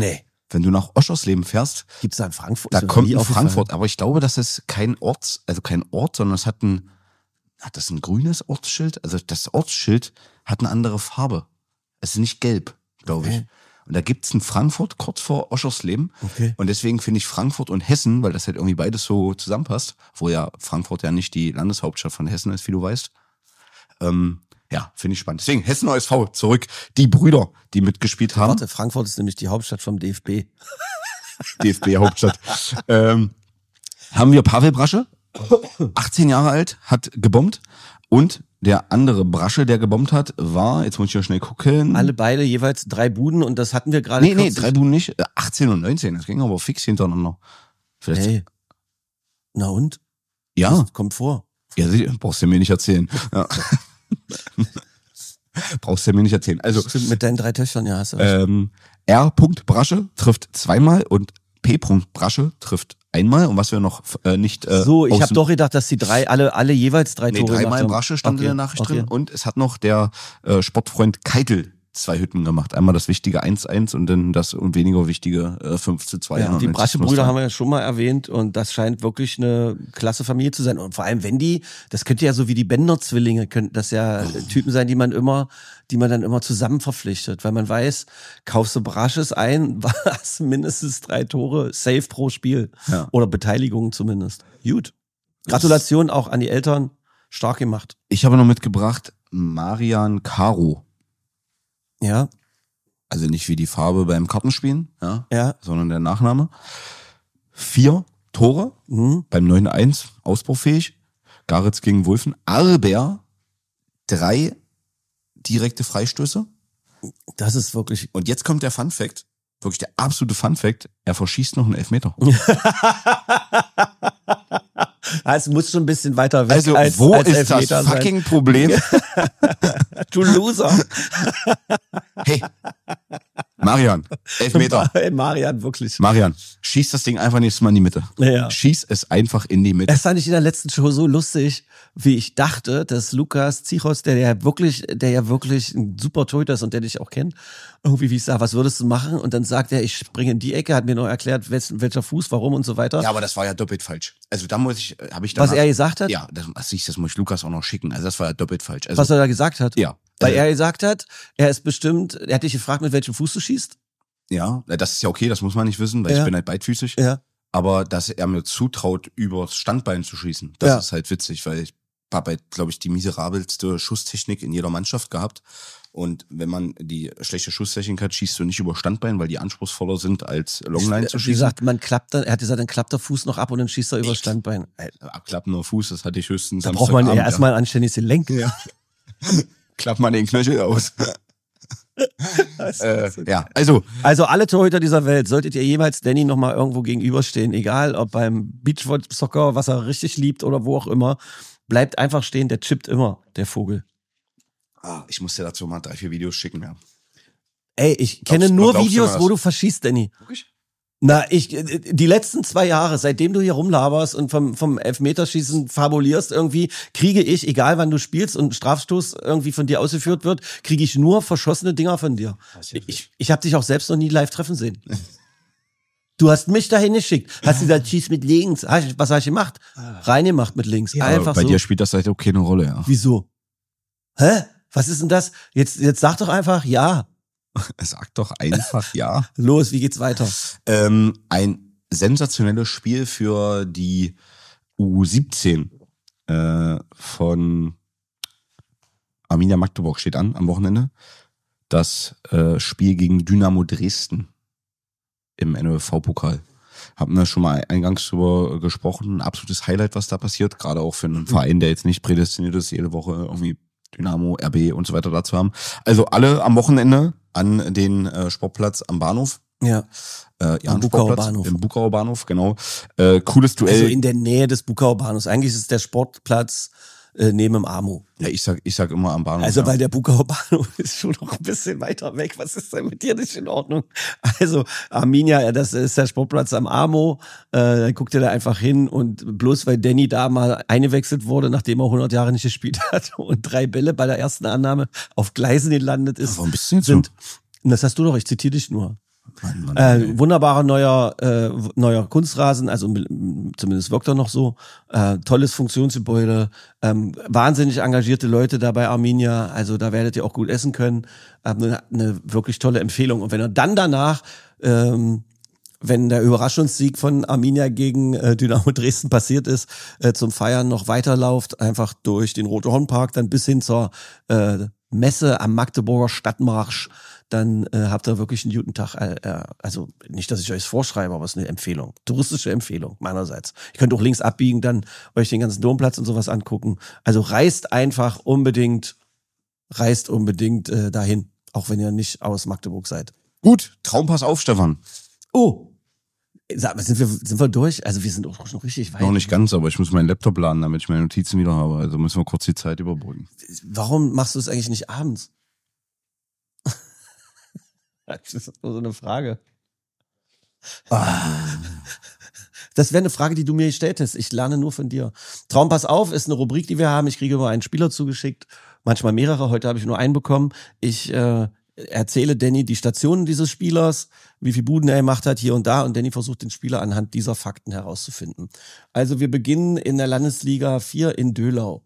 wenn du nach Oschersleben fährst, Gibt's da in Frankfurt? da kommt ein Frankfurt, aber ich glaube, das ist kein Ort, sondern es hat das ein grünes Ortsschild? Also das Ortsschild hat eine andere Farbe. Es ist nicht gelb, glaube ich. Und da gibt's ein Frankfurt kurz vor Oschersleben. Okay. Und deswegen finde ich Frankfurt und Hessen, weil das halt irgendwie beides so zusammenpasst, wo ja Frankfurt ja nicht die Landeshauptstadt von Hessen ist, wie du weißt. Ja, finde ich spannend. Deswegen Hessen OSV zurück. Die Brüder, die mitgespielt haben. Warte, Frankfurt ist nämlich die Hauptstadt vom DFB. DFB-Hauptstadt. Haben wir Pavel Brasche, 18 Jahre alt, hat gebombt. Und der andere Brasche, der gebombt hat, war, jetzt muss ich ja schnell gucken. Alle beide jeweils 3 Buden und das hatten wir gerade. Nee, 3 Buden nicht. 18 und 19, das ging aber fix hintereinander. Vielleicht. Hey. Na und? Ja. Das kommt vor. Ja, brauchst du mir nicht erzählen. Ja. Brauchst du mir nicht erzählen. Also, Stimmt, mit deinen 3 Töchtern, ja, hast du recht. R. Brasche trifft 2-mal und P. Brasche trifft 1-mal. Und was wir noch nicht So, ich habe doch gedacht, dass die alle jeweils 3 Tore gemacht 3-mal haben. Brasche stand in der Nachricht drin. Okay. Und es hat noch der Sportfreund Keitel 2 Hütten gemacht. Einmal das wichtige 1-1 und dann das und weniger wichtige 5-2. Ja, die Brasche-Brüder haben wir ja schon mal erwähnt und das scheint wirklich eine klasse Familie zu sein. Und vor allem, wenn das könnte ja so wie die Bender-Zwillinge, könnten das ja Typen sein, die man dann immer zusammen verpflichtet, weil man weiß, kaufst du Brasches ein, was mindestens 3 Tore safe pro Spiel. Ja. Oder Beteiligung zumindest. Gut. Gratulation auch an die Eltern. Stark gemacht. Ich habe noch mitgebracht Marian Caro. Ja. Also nicht wie die Farbe beim Kartenspielen, Ja. sondern der Nachname. 4 Tore beim 9-1, ausbaufähig. Garitz gegen Wulfen. Aber 3 direkte Freistöße. Das ist wirklich. Und jetzt kommt der Fun Fact, wirklich der absolute Fun Fact, er verschießt noch einen Elfmeter. Es muss schon ein bisschen weiter weg Also als wo als ist das Elfmeter sein. fucking Problem? Du Loser. Hey, Marian, Elfmeter. Marian, wirklich. Marian, schieß das Ding einfach nächstes Mal in die Mitte. Ja. Schieß es einfach in die Mitte. Das fand ich in der letzten Show so lustig, wie ich dachte, dass Lukas Zichos, der ja wirklich ein super Torhüter ist und der dich auch kennt, irgendwie, wie ich sage, was würdest du machen? Und dann sagt er, ich springe in die Ecke, hat mir noch erklärt, welcher Fuß, warum und so weiter. Ja, aber das war ja doppelt falsch. Also da habe ich Was er gesagt hat? Ja, das muss ich Lukas auch noch schicken. Also das war ja doppelt falsch. Also, Was er da gesagt hat? Ja. Weil er gesagt hat, er hat dich gefragt, mit welchem Fuß du schießt. Ja, das ist ja okay, das muss man nicht wissen, weil Ja. ich bin halt beidfüßig. Ja. Aber dass er mir zutraut, übers Standbein zu schießen, das ist halt witzig, weil ich habe halt, glaube ich, die miserabelste Schusstechnik in jeder Mannschaft gehabt. Und wenn man die schlechte Schusstechnik hat, schießt du nicht über Standbein, weil die anspruchsvoller sind, als Longline zu Wie schießen. gesagt, er hat gesagt, dann klappt der Fuß noch ab und dann schießt er über Standbein. Abklappender Fuß, das hatte ich höchstens Da braucht man ja Samstagabend, erstmal ein anständiges Gelenk. Ja. Klappt man den Knöchel aus. Ja, also alle Torhüter dieser Welt, solltet ihr jemals Danny nochmal irgendwo gegenüberstehen, egal ob beim Beachvolleyball-Soccer, was er richtig liebt oder wo auch immer, bleibt einfach stehen, der chippt immer, der Vogel. ich muss dir dazu mal 3, 4 Videos schicken, ja. Ey, ich kenne nur glaubst du Videos, mir das? wo du verschießt, Danny. Wirklich? Na, die letzten 2 Jahre, seitdem du hier rumlaberst und vom Elfmeterschießen fabulierst irgendwie, kriege ich, egal wann du spielst und ein Strafstoß irgendwie von dir ausgeführt wird, kriege ich nur verschossene Dinger von dir. Ich habe dich auch selbst noch nie live treffen sehen. Du hast mich dahin geschickt. Hast gesagt, schieß mit links. Was hast du gemacht? Reingemacht mit links. Ja, Einfach bei so. dir spielt das seitdem keine Rolle, ja. Wieso? Hä? Was ist denn das? Jetzt sag doch einfach ja. Sag doch einfach ja. Los, wie geht's weiter? Ein sensationelles Spiel für die U17 von Arminia Magdeburg steht an am Wochenende. Das Spiel gegen Dynamo Dresden im NOFV-Pokal. Haben wir schon mal eingangs drüber gesprochen. Ein absolutes Highlight, was da passiert. Gerade auch für einen Verein, der jetzt nicht prädestiniert ist, jede Woche irgendwie Dynamo, RB und so weiter dazu haben. Also alle am Wochenende an den Sportplatz am Bahnhof. Ja. Am Bukauer Bahnhof. Im Bukauer Bahnhof, genau. Cooles Duell. Also in der Nähe des Bukauer Bahnhofs. Eigentlich ist es der Sportplatz neben dem Amo. Ja, ich sag immer am Bahnhof. Also ja. weil der Bukauer Bahnhof ist schon noch ein bisschen weiter weg. Was ist denn mit dir nicht in Ordnung? Also Arminia, das ist der Sportplatz am Amo. Dann guckt ihr da einfach hin und bloß weil Danny da mal eingewechselt wurde, nachdem er 100 Jahre nicht gespielt hat und 3 Bälle bei der ersten Annahme auf Gleisen gelandet ist. Warum bist du jetzt Und das hast du doch, ich zitiere dich nur. Mann. Wunderbarer neuer Kunstrasen, also zumindest wirkt er noch so. Tolles Funktionsgebäude, wahnsinnig engagierte Leute da bei Arminia, also da werdet ihr auch gut essen können. Eine wirklich tolle Empfehlung. Und wenn er dann danach, wenn der Überraschungssieg von Arminia gegen Dynamo Dresden passiert ist, zum Feiern noch weiterlauft, einfach durch den Rote-Horn-Park, dann bis hin zur Messe am Magdeburger Stadtmarsch, dann habt ihr wirklich einen guten Tag. Also nicht, dass ich euch es vorschreibe, aber es ist eine Empfehlung. Touristische Empfehlung meinerseits. Ihr könnt auch links abbiegen, dann euch den ganzen Domplatz und sowas angucken. Also reist unbedingt dahin, auch wenn ihr nicht aus Magdeburg seid. Gut, Traumpass auf, Stefan. Oh, sag mal, sind wir durch? Also wir sind auch schon richtig weit. Noch nicht ganz, aber ich muss meinen Laptop laden, damit ich meine Notizen wieder habe. Also müssen wir kurz die Zeit überbrücken. Warum machst du es eigentlich nicht abends? Das ist nur so eine Frage. Das wäre eine Frage, die du mir gestellt hast. Ich lerne nur von dir. Traumpass auf ist eine Rubrik, die wir haben. Ich kriege immer einen Spieler zugeschickt, manchmal mehrere. Heute habe ich nur einen bekommen. Ich erzähle Danny die Stationen dieses Spielers, wie viel Buden er gemacht hat hier und da, und Danny versucht den Spieler anhand dieser Fakten herauszufinden. Also wir beginnen in der Landesliga 4 in Döhlau.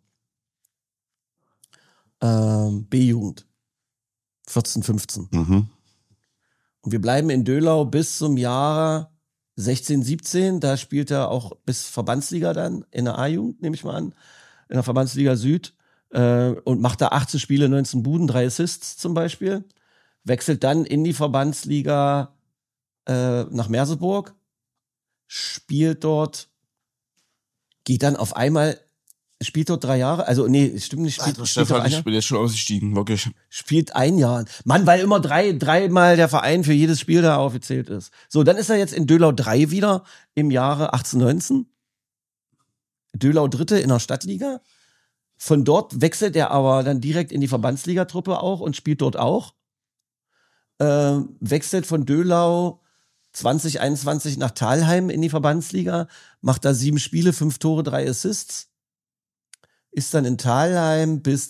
B-Jugend. 14, 15. Mhm. Und wir bleiben in Döhlau bis zum Jahr 16, 17. Da spielt er auch bis Verbandsliga dann in der A-Jugend, nehme ich mal an, in der Verbandsliga Süd, und macht da 18 Spiele, 19 Buden, 3 Assists zum Beispiel. Wechselt dann in die Verbandsliga nach Merseburg, spielt dort, geht dann auf einmal, spielt dort 3 Jahre, also nee, stimmt nicht. Stefan, ich bin jetzt schon ausgestiegen, wirklich. Spielt 1 Jahr. Mann, weil immer dreimal der Verein für jedes Spiel da aufgezählt ist. So, dann ist er jetzt in Döhlau 3 wieder im Jahre 18, 19. Döhlau 3. in der Stadtliga. Von dort wechselt er aber dann direkt in die Verbandsligatruppe auch und spielt dort auch. Wechselt von Döhlau 2021 nach Thalheim in die Verbandsliga, macht da 7 Spiele, 5 Tore, 3 Assists. Ist dann in Thalheim bis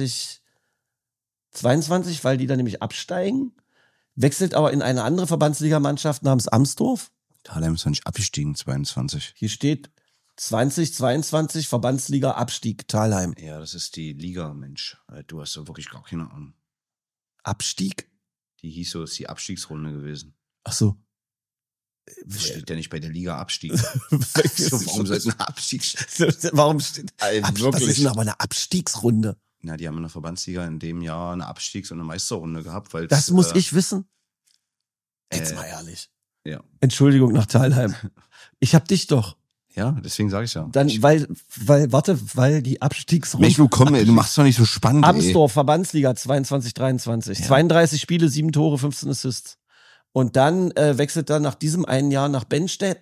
2022, weil die dann nämlich absteigen. Wechselt aber in eine andere Verbandsligamannschaft namens Amsdorf. Thalheim ist noch nicht abgestiegen, 22. Hier steht 2022 Verbandsliga Abstieg Thalheim. Ja, das ist die Liga, Mensch. Du hast doch wirklich gar keine Ahnung. Abstieg? Die hieß so, ist die Abstiegsrunde gewesen. Ach so. Das steht ja nicht bei der Liga Abstieg. So, warum soll es ein Abstieg stehen? Warum steht Wirklich? Das ist aber eine Abstiegsrunde. Na, die haben in der Verbandsliga in dem Jahr eine Abstiegs- und eine Meisterrunde gehabt. Weil Das muss ich wissen? Jetzt mal ehrlich. Ja. Entschuldigung nach Thalheim. Ich hab dich doch. Ja, deswegen sage ich ja. Dann, weil die Abstiegsrunde. Mensch, du machst doch nicht so spannend. Amsdorf, Verbandsliga 22, 23. Ja. 32 Spiele, 7 Tore, 15 Assists. Und dann wechselt er nach diesem einen Jahr nach Benstedt.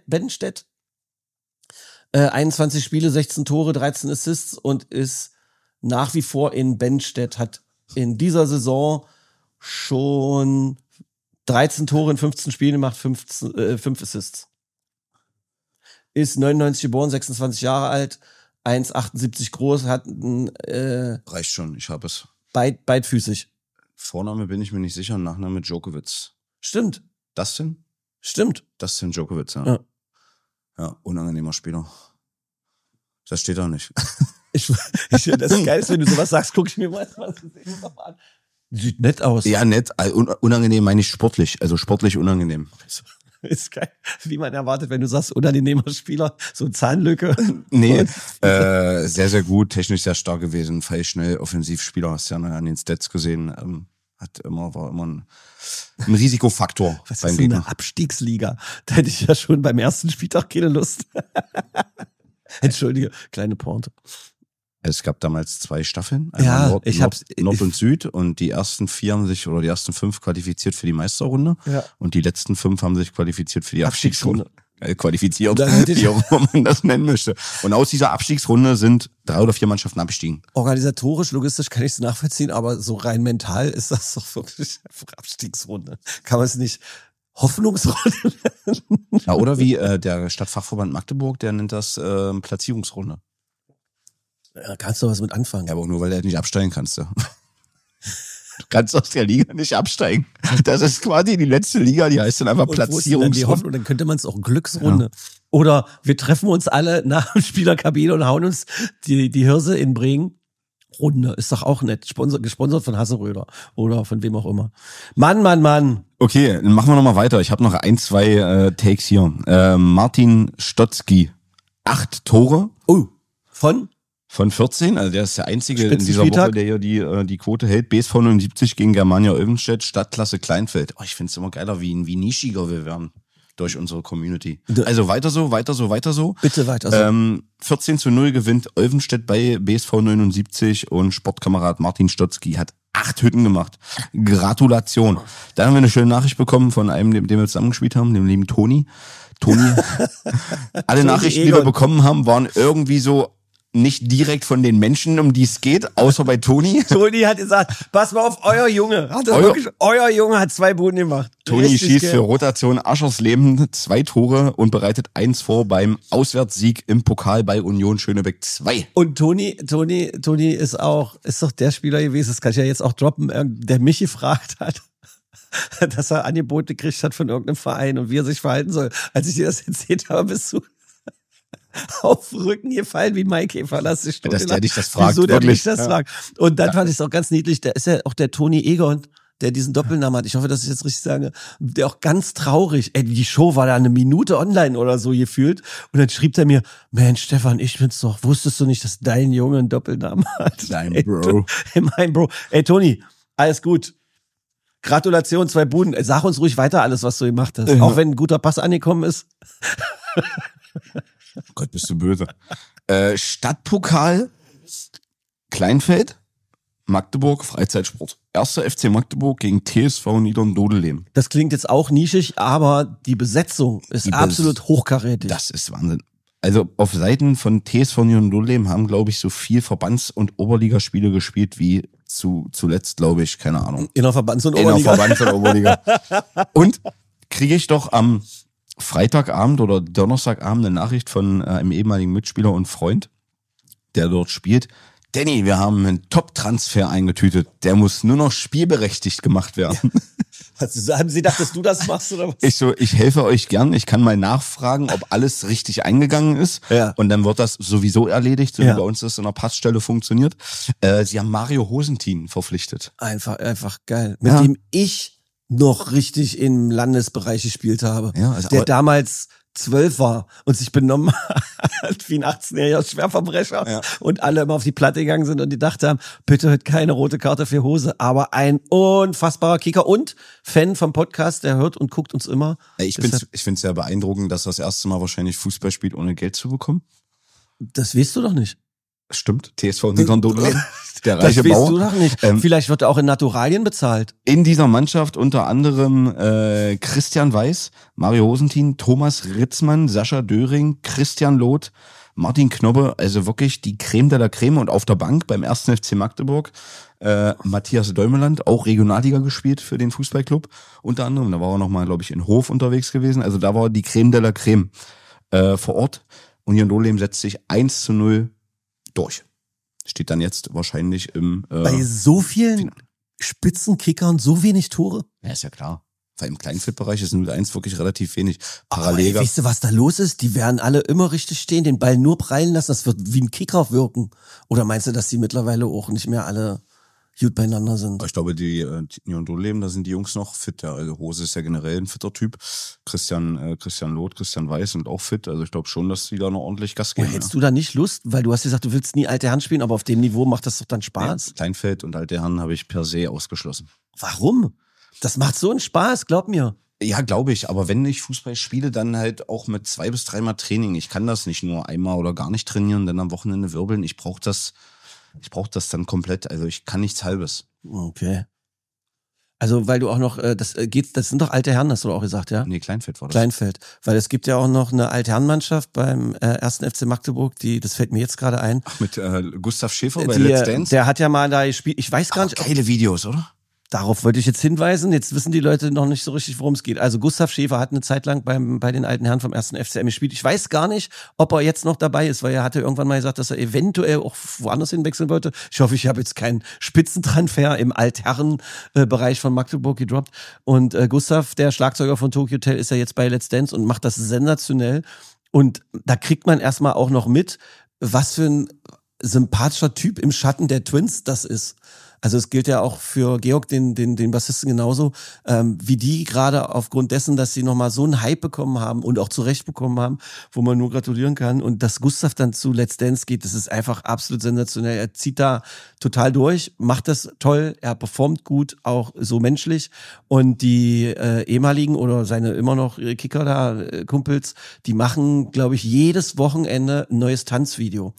21 Spiele, 16 Tore, 13 Assists und ist nach wie vor in Benstedt. Hat in dieser Saison schon 13 Tore in 15 Spielen gemacht, 5 Assists. Ist 99 geboren, 26 Jahre alt, 1,78 groß, hat ein reicht schon, ich habe es. Beidfüßig. Vorname bin ich mir nicht sicher, Nachname Djokovic. Stimmt. Dustin? Stimmt. Dustin Djokovic, ja. Ja. Ja, unangenehmer Spieler. Das steht da nicht. Das geil ist, wenn du sowas sagst, guck ich mir mal an. Sieht nett aus. Ja, nett. Unangenehm meine ich sportlich. Also sportlich unangenehm. Ist geil, wie man erwartet, wenn du sagst, unangenehmer Spieler, so Zahnlücke. Nee, sehr, sehr gut, technisch sehr stark gewesen, feilschnell, Offensivspieler, hast ja an den Stats gesehen, war immer ein Risikofaktor. Was ist denn eine Abstiegsliga? Da hätte ich ja schon beim ersten Spieltag keine Lust. Entschuldige, kleine Pointe. Es gab damals 2 Staffeln, ja, Nord und Süd, und die ersten 4 haben sich, oder die ersten 5 qualifiziert für die Meisterrunde, ja, und die letzten 5 haben sich qualifiziert für die Abstiegsrunde. Qualifiziert, wie auch immer man das nennen möchte. Und aus dieser Abstiegsrunde sind 3 oder 4 Mannschaften abgestiegen. Organisatorisch, logistisch kann ich es nachvollziehen, aber so rein mental ist das doch wirklich einfach Abstiegsrunde. Kann man es nicht Hoffnungsrunde nennen? Ja, oder wie der Stadtfachverband Magdeburg, der nennt das Platzierungsrunde. Ja, kannst du was mit anfangen. Ja, aber auch nur, weil du nicht absteigen kannst. Ja. kannst aus der Liga nicht absteigen. Das ist quasi die letzte Liga, die heißt dann einfach Platzierungsrunde. Und dann könnte man es auch Glücksrunde. Ja. Oder wir treffen uns alle nach der Spielerkabine und hauen uns die Hirse in Bremen. Runde, ist doch auch nett. Gesponsert von Hasseröder oder von wem auch immer. Mann. Okay, dann machen wir nochmal weiter. Ich habe noch 1, 2 Takes hier. Martin Stotzky, 8 Tore. Oh, von 14, also der ist der Einzige in dieser Woche, der hier die Quote hält. BSV 79 gegen Germania Olvenstedt, Stadtklasse Kleinfeld. Oh, ich finde es immer geiler, wie nischiger wir werden durch unsere Community. Also weiter so. Bitte weiter so. 14:0 gewinnt Olvenstedt bei BSV 79 und Sportkamerad Martin Stotzky hat 8 Hütten gemacht. Gratulation. Dann haben wir eine schöne Nachricht bekommen von einem, mit dem wir zusammengespielt haben, dem lieben Toni. Alle Nachrichten, die wir bekommen haben, waren irgendwie so nicht direkt von den Menschen, um die es geht, außer bei Toni. Toni hat gesagt, pass mal auf, euer Junge hat 2 Buden gemacht. Toni schießt für Rotation Aschersleben 2 Tore und bereitet 1 vor beim Auswärtssieg im Pokal bei Union Schönebeck 2. Und Toni ist doch der Spieler gewesen, das kann ich ja jetzt auch droppen, der mich gefragt hat, dass er Angebote gekriegt hat von irgendeinem Verein und wie er sich verhalten soll. Als ich dir das erzählt habe, bist du auf den Rücken gefallen wie Mike Verlass. Dass der dich das fragt, wieso der wirklich. mich das fragt. Und dann fand ich es auch ganz niedlich, der ist ja auch der Toni Egon, der diesen Doppelnamen hat. Ich hoffe, dass ich jetzt richtig sage. Der auch ganz traurig. Die Show war da eine Minute online oder so gefühlt. Und dann schrieb der mir, Mensch, Stefan, ich bin's doch. Wusstest du nicht, dass dein Junge einen Doppelnamen hat? Dein Bro. Mein Bro. Ey, Toni, alles gut. Gratulation, 2 Buden. Sag uns ruhig weiter alles, was du gemacht hast. Ja. Auch wenn ein guter Pass angekommen ist. Gott, bist du böse. Stadtpokal, Kleinfeld, Magdeburg, Freizeitsport. 1. FC Magdeburg gegen TSV Niedern-Dodelem. Das klingt jetzt auch nischig, aber die Besetzung ist absolut hochkarätig. Das ist Wahnsinn. Also auf Seiten von TSV Niedern-Dodelem haben, glaube ich, so viel Verbands- und Oberligaspiele gespielt wie zuletzt, glaube ich, keine Ahnung. Innerverbands- und Oberliga. Und kriege ich doch am Freitagabend oder Donnerstagabend eine Nachricht von einem ehemaligen Mitspieler und Freund, der dort spielt. Danny, wir haben einen Top-Transfer eingetütet. Der muss nur noch spielberechtigt gemacht werden. Ja. Haben Sie gedacht, dass du das machst oder was? Ich helfe euch gern. Ich kann mal nachfragen, ob alles richtig eingegangen ist. Ja. Und dann wird das sowieso erledigt, so wie bei uns das in der Passstelle funktioniert. Sie haben Mario Hosentin verpflichtet. Einfach geil. Mit dem ich noch richtig im Landesbereich gespielt habe. Ja, also der damals 12 war und sich benommen hat wie ein 18-jähriger Schwerverbrecher und alle immer auf die Platte gegangen sind und die dachten haben, bitte hört keine rote Karte für Hose, aber ein unfassbarer Kicker und Fan vom Podcast, der hört und guckt uns immer. Ich finde es sehr beeindruckend, dass er das erste Mal wahrscheinlich Fußball spielt, ohne Geld zu bekommen. Das weißt du doch nicht. Stimmt, TSV Niedern-Dodelem. Der reiche das weißt Bauer. du doch nicht. Vielleicht wird er auch in Naturalien bezahlt. In dieser Mannschaft unter anderem Christian Weiß, Mario Hosentin, Thomas Ritzmann, Sascha Döring, Christian Loth, Martin Knobbe, also wirklich die Creme de la Creme. Und auf der Bank beim 1. FC Magdeburg Matthias Däumeland, auch Regionalliga gespielt für den Fußballclub. Unter anderem, da war er nochmal, glaube ich, in Hof unterwegs gewesen. Also da war die Creme de la Creme vor Ort. Und hier in Dodelem setzt sich 1:0 durch. Steht dann jetzt wahrscheinlich im bei so vielen Spitzenkickern so wenig Tore? Ja, ist ja klar. Weil im Kleinfeldbereich ist 0:1 wirklich relativ wenig. Parallel. Weißt du, was da los ist? Die werden alle immer richtig stehen, den Ball nur prallen lassen. Das wird wie ein Kicker wirken. Oder meinst du, dass die mittlerweile auch nicht mehr alle gut beieinander sind? Ich glaube, die Niedern-Dodelem, da sind die Jungs noch fit. Ja. Also Hose ist ja generell ein fitter Typ. Christian Loth, Christian Weiß sind auch fit. Also ich glaube schon, dass die da noch ordentlich Gas geben. Hättest du da nicht Lust? Weil du hast gesagt, du willst nie alte Herren spielen, aber auf dem Niveau macht das doch dann Spaß. Ja, Kleinfeld und alte Herren habe ich per se ausgeschlossen. Warum? Das macht so einen Spaß, glaub mir. Ja, glaube ich. Aber wenn ich Fußball spiele, dann halt auch mit 2 bis 3 Mal Training. Ich kann das nicht nur einmal oder gar nicht trainieren, dann am Wochenende wirbeln. Ich brauche das dann komplett. Also ich kann nichts Halbes. Okay. Also weil du auch noch, das sind doch alte Herren, hast du auch gesagt, ja? Nee, Kleinfeld war das. Kleinfeld. Weil es gibt ja auch noch eine Altherrenmannschaft beim 1. FC Magdeburg, das fällt mir jetzt gerade ein. Ach, mit Gustav Schäfer bei Let's Dance? Der hat ja mal da gespielt, ich weiß gar nicht. Geile Videos, oder? darauf wollte ich jetzt hinweisen. Jetzt wissen die Leute noch nicht so richtig, worum es geht. Also Gustav Schäfer hat eine Zeit lang bei den alten Herren vom 1. FCM gespielt. Ich weiß gar nicht, ob er jetzt noch dabei ist, weil er hatte irgendwann mal gesagt, dass er eventuell auch woanders hinwechseln wollte. Ich hoffe, ich habe jetzt keinen Spitzentransfer im Altherrenbereich von Magdeburg gedroppt. Und Gustav, der Schlagzeuger von Tokyo Hotel, ist ja jetzt bei Let's Dance und macht das sensationell. Und da kriegt man erstmal auch noch mit, was für ein sympathischer Typ im Schatten der Twins das ist. Also es gilt ja auch für Georg, den Bassisten genauso, wie die gerade aufgrund dessen, dass sie nochmal so einen Hype bekommen haben und auch zurecht bekommen haben, wo man nur gratulieren kann. Und dass Gustav dann zu Let's Dance geht, das ist einfach absolut sensationell. Er zieht da total durch, macht das toll, er performt gut, auch so menschlich. Und die ehemaligen oder seine immer noch Kicker da, Kumpels, die machen, glaube ich, jedes Wochenende ein neues Tanzvideo.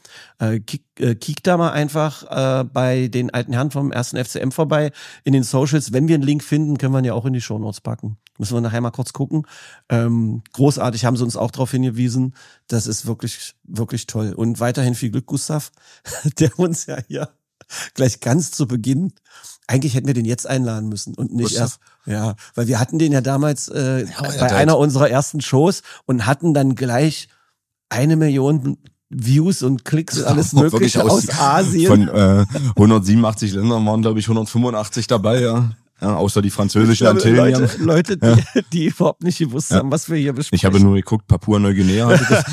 Kick da mal einfach bei den alten Herren vom 1. FCM vorbei in den Socials. Wenn wir einen Link finden, können wir ihn ja auch in die Shownotes packen. Müssen wir nachher mal kurz gucken. Großartig, haben sie uns auch darauf hingewiesen. Das ist wirklich, wirklich toll. Und weiterhin viel Glück, Gustav, der uns ja hier gleich ganz zu Beginn, eigentlich hätten wir den jetzt einladen müssen und nicht Gustav? erst, ja, weil wir hatten den ja damals bei einer unserer ersten Shows und hatten dann gleich 1 Million Views und Klicks und alles mögliche aus Asien. Von 187 Ländern waren, glaube ich, 185 dabei, ja. Ja, außer die französische Antillen. Leute, die überhaupt nicht gewusst haben, was wir hier besprechen. Ich habe nur geguckt, Papua-Neuguinea.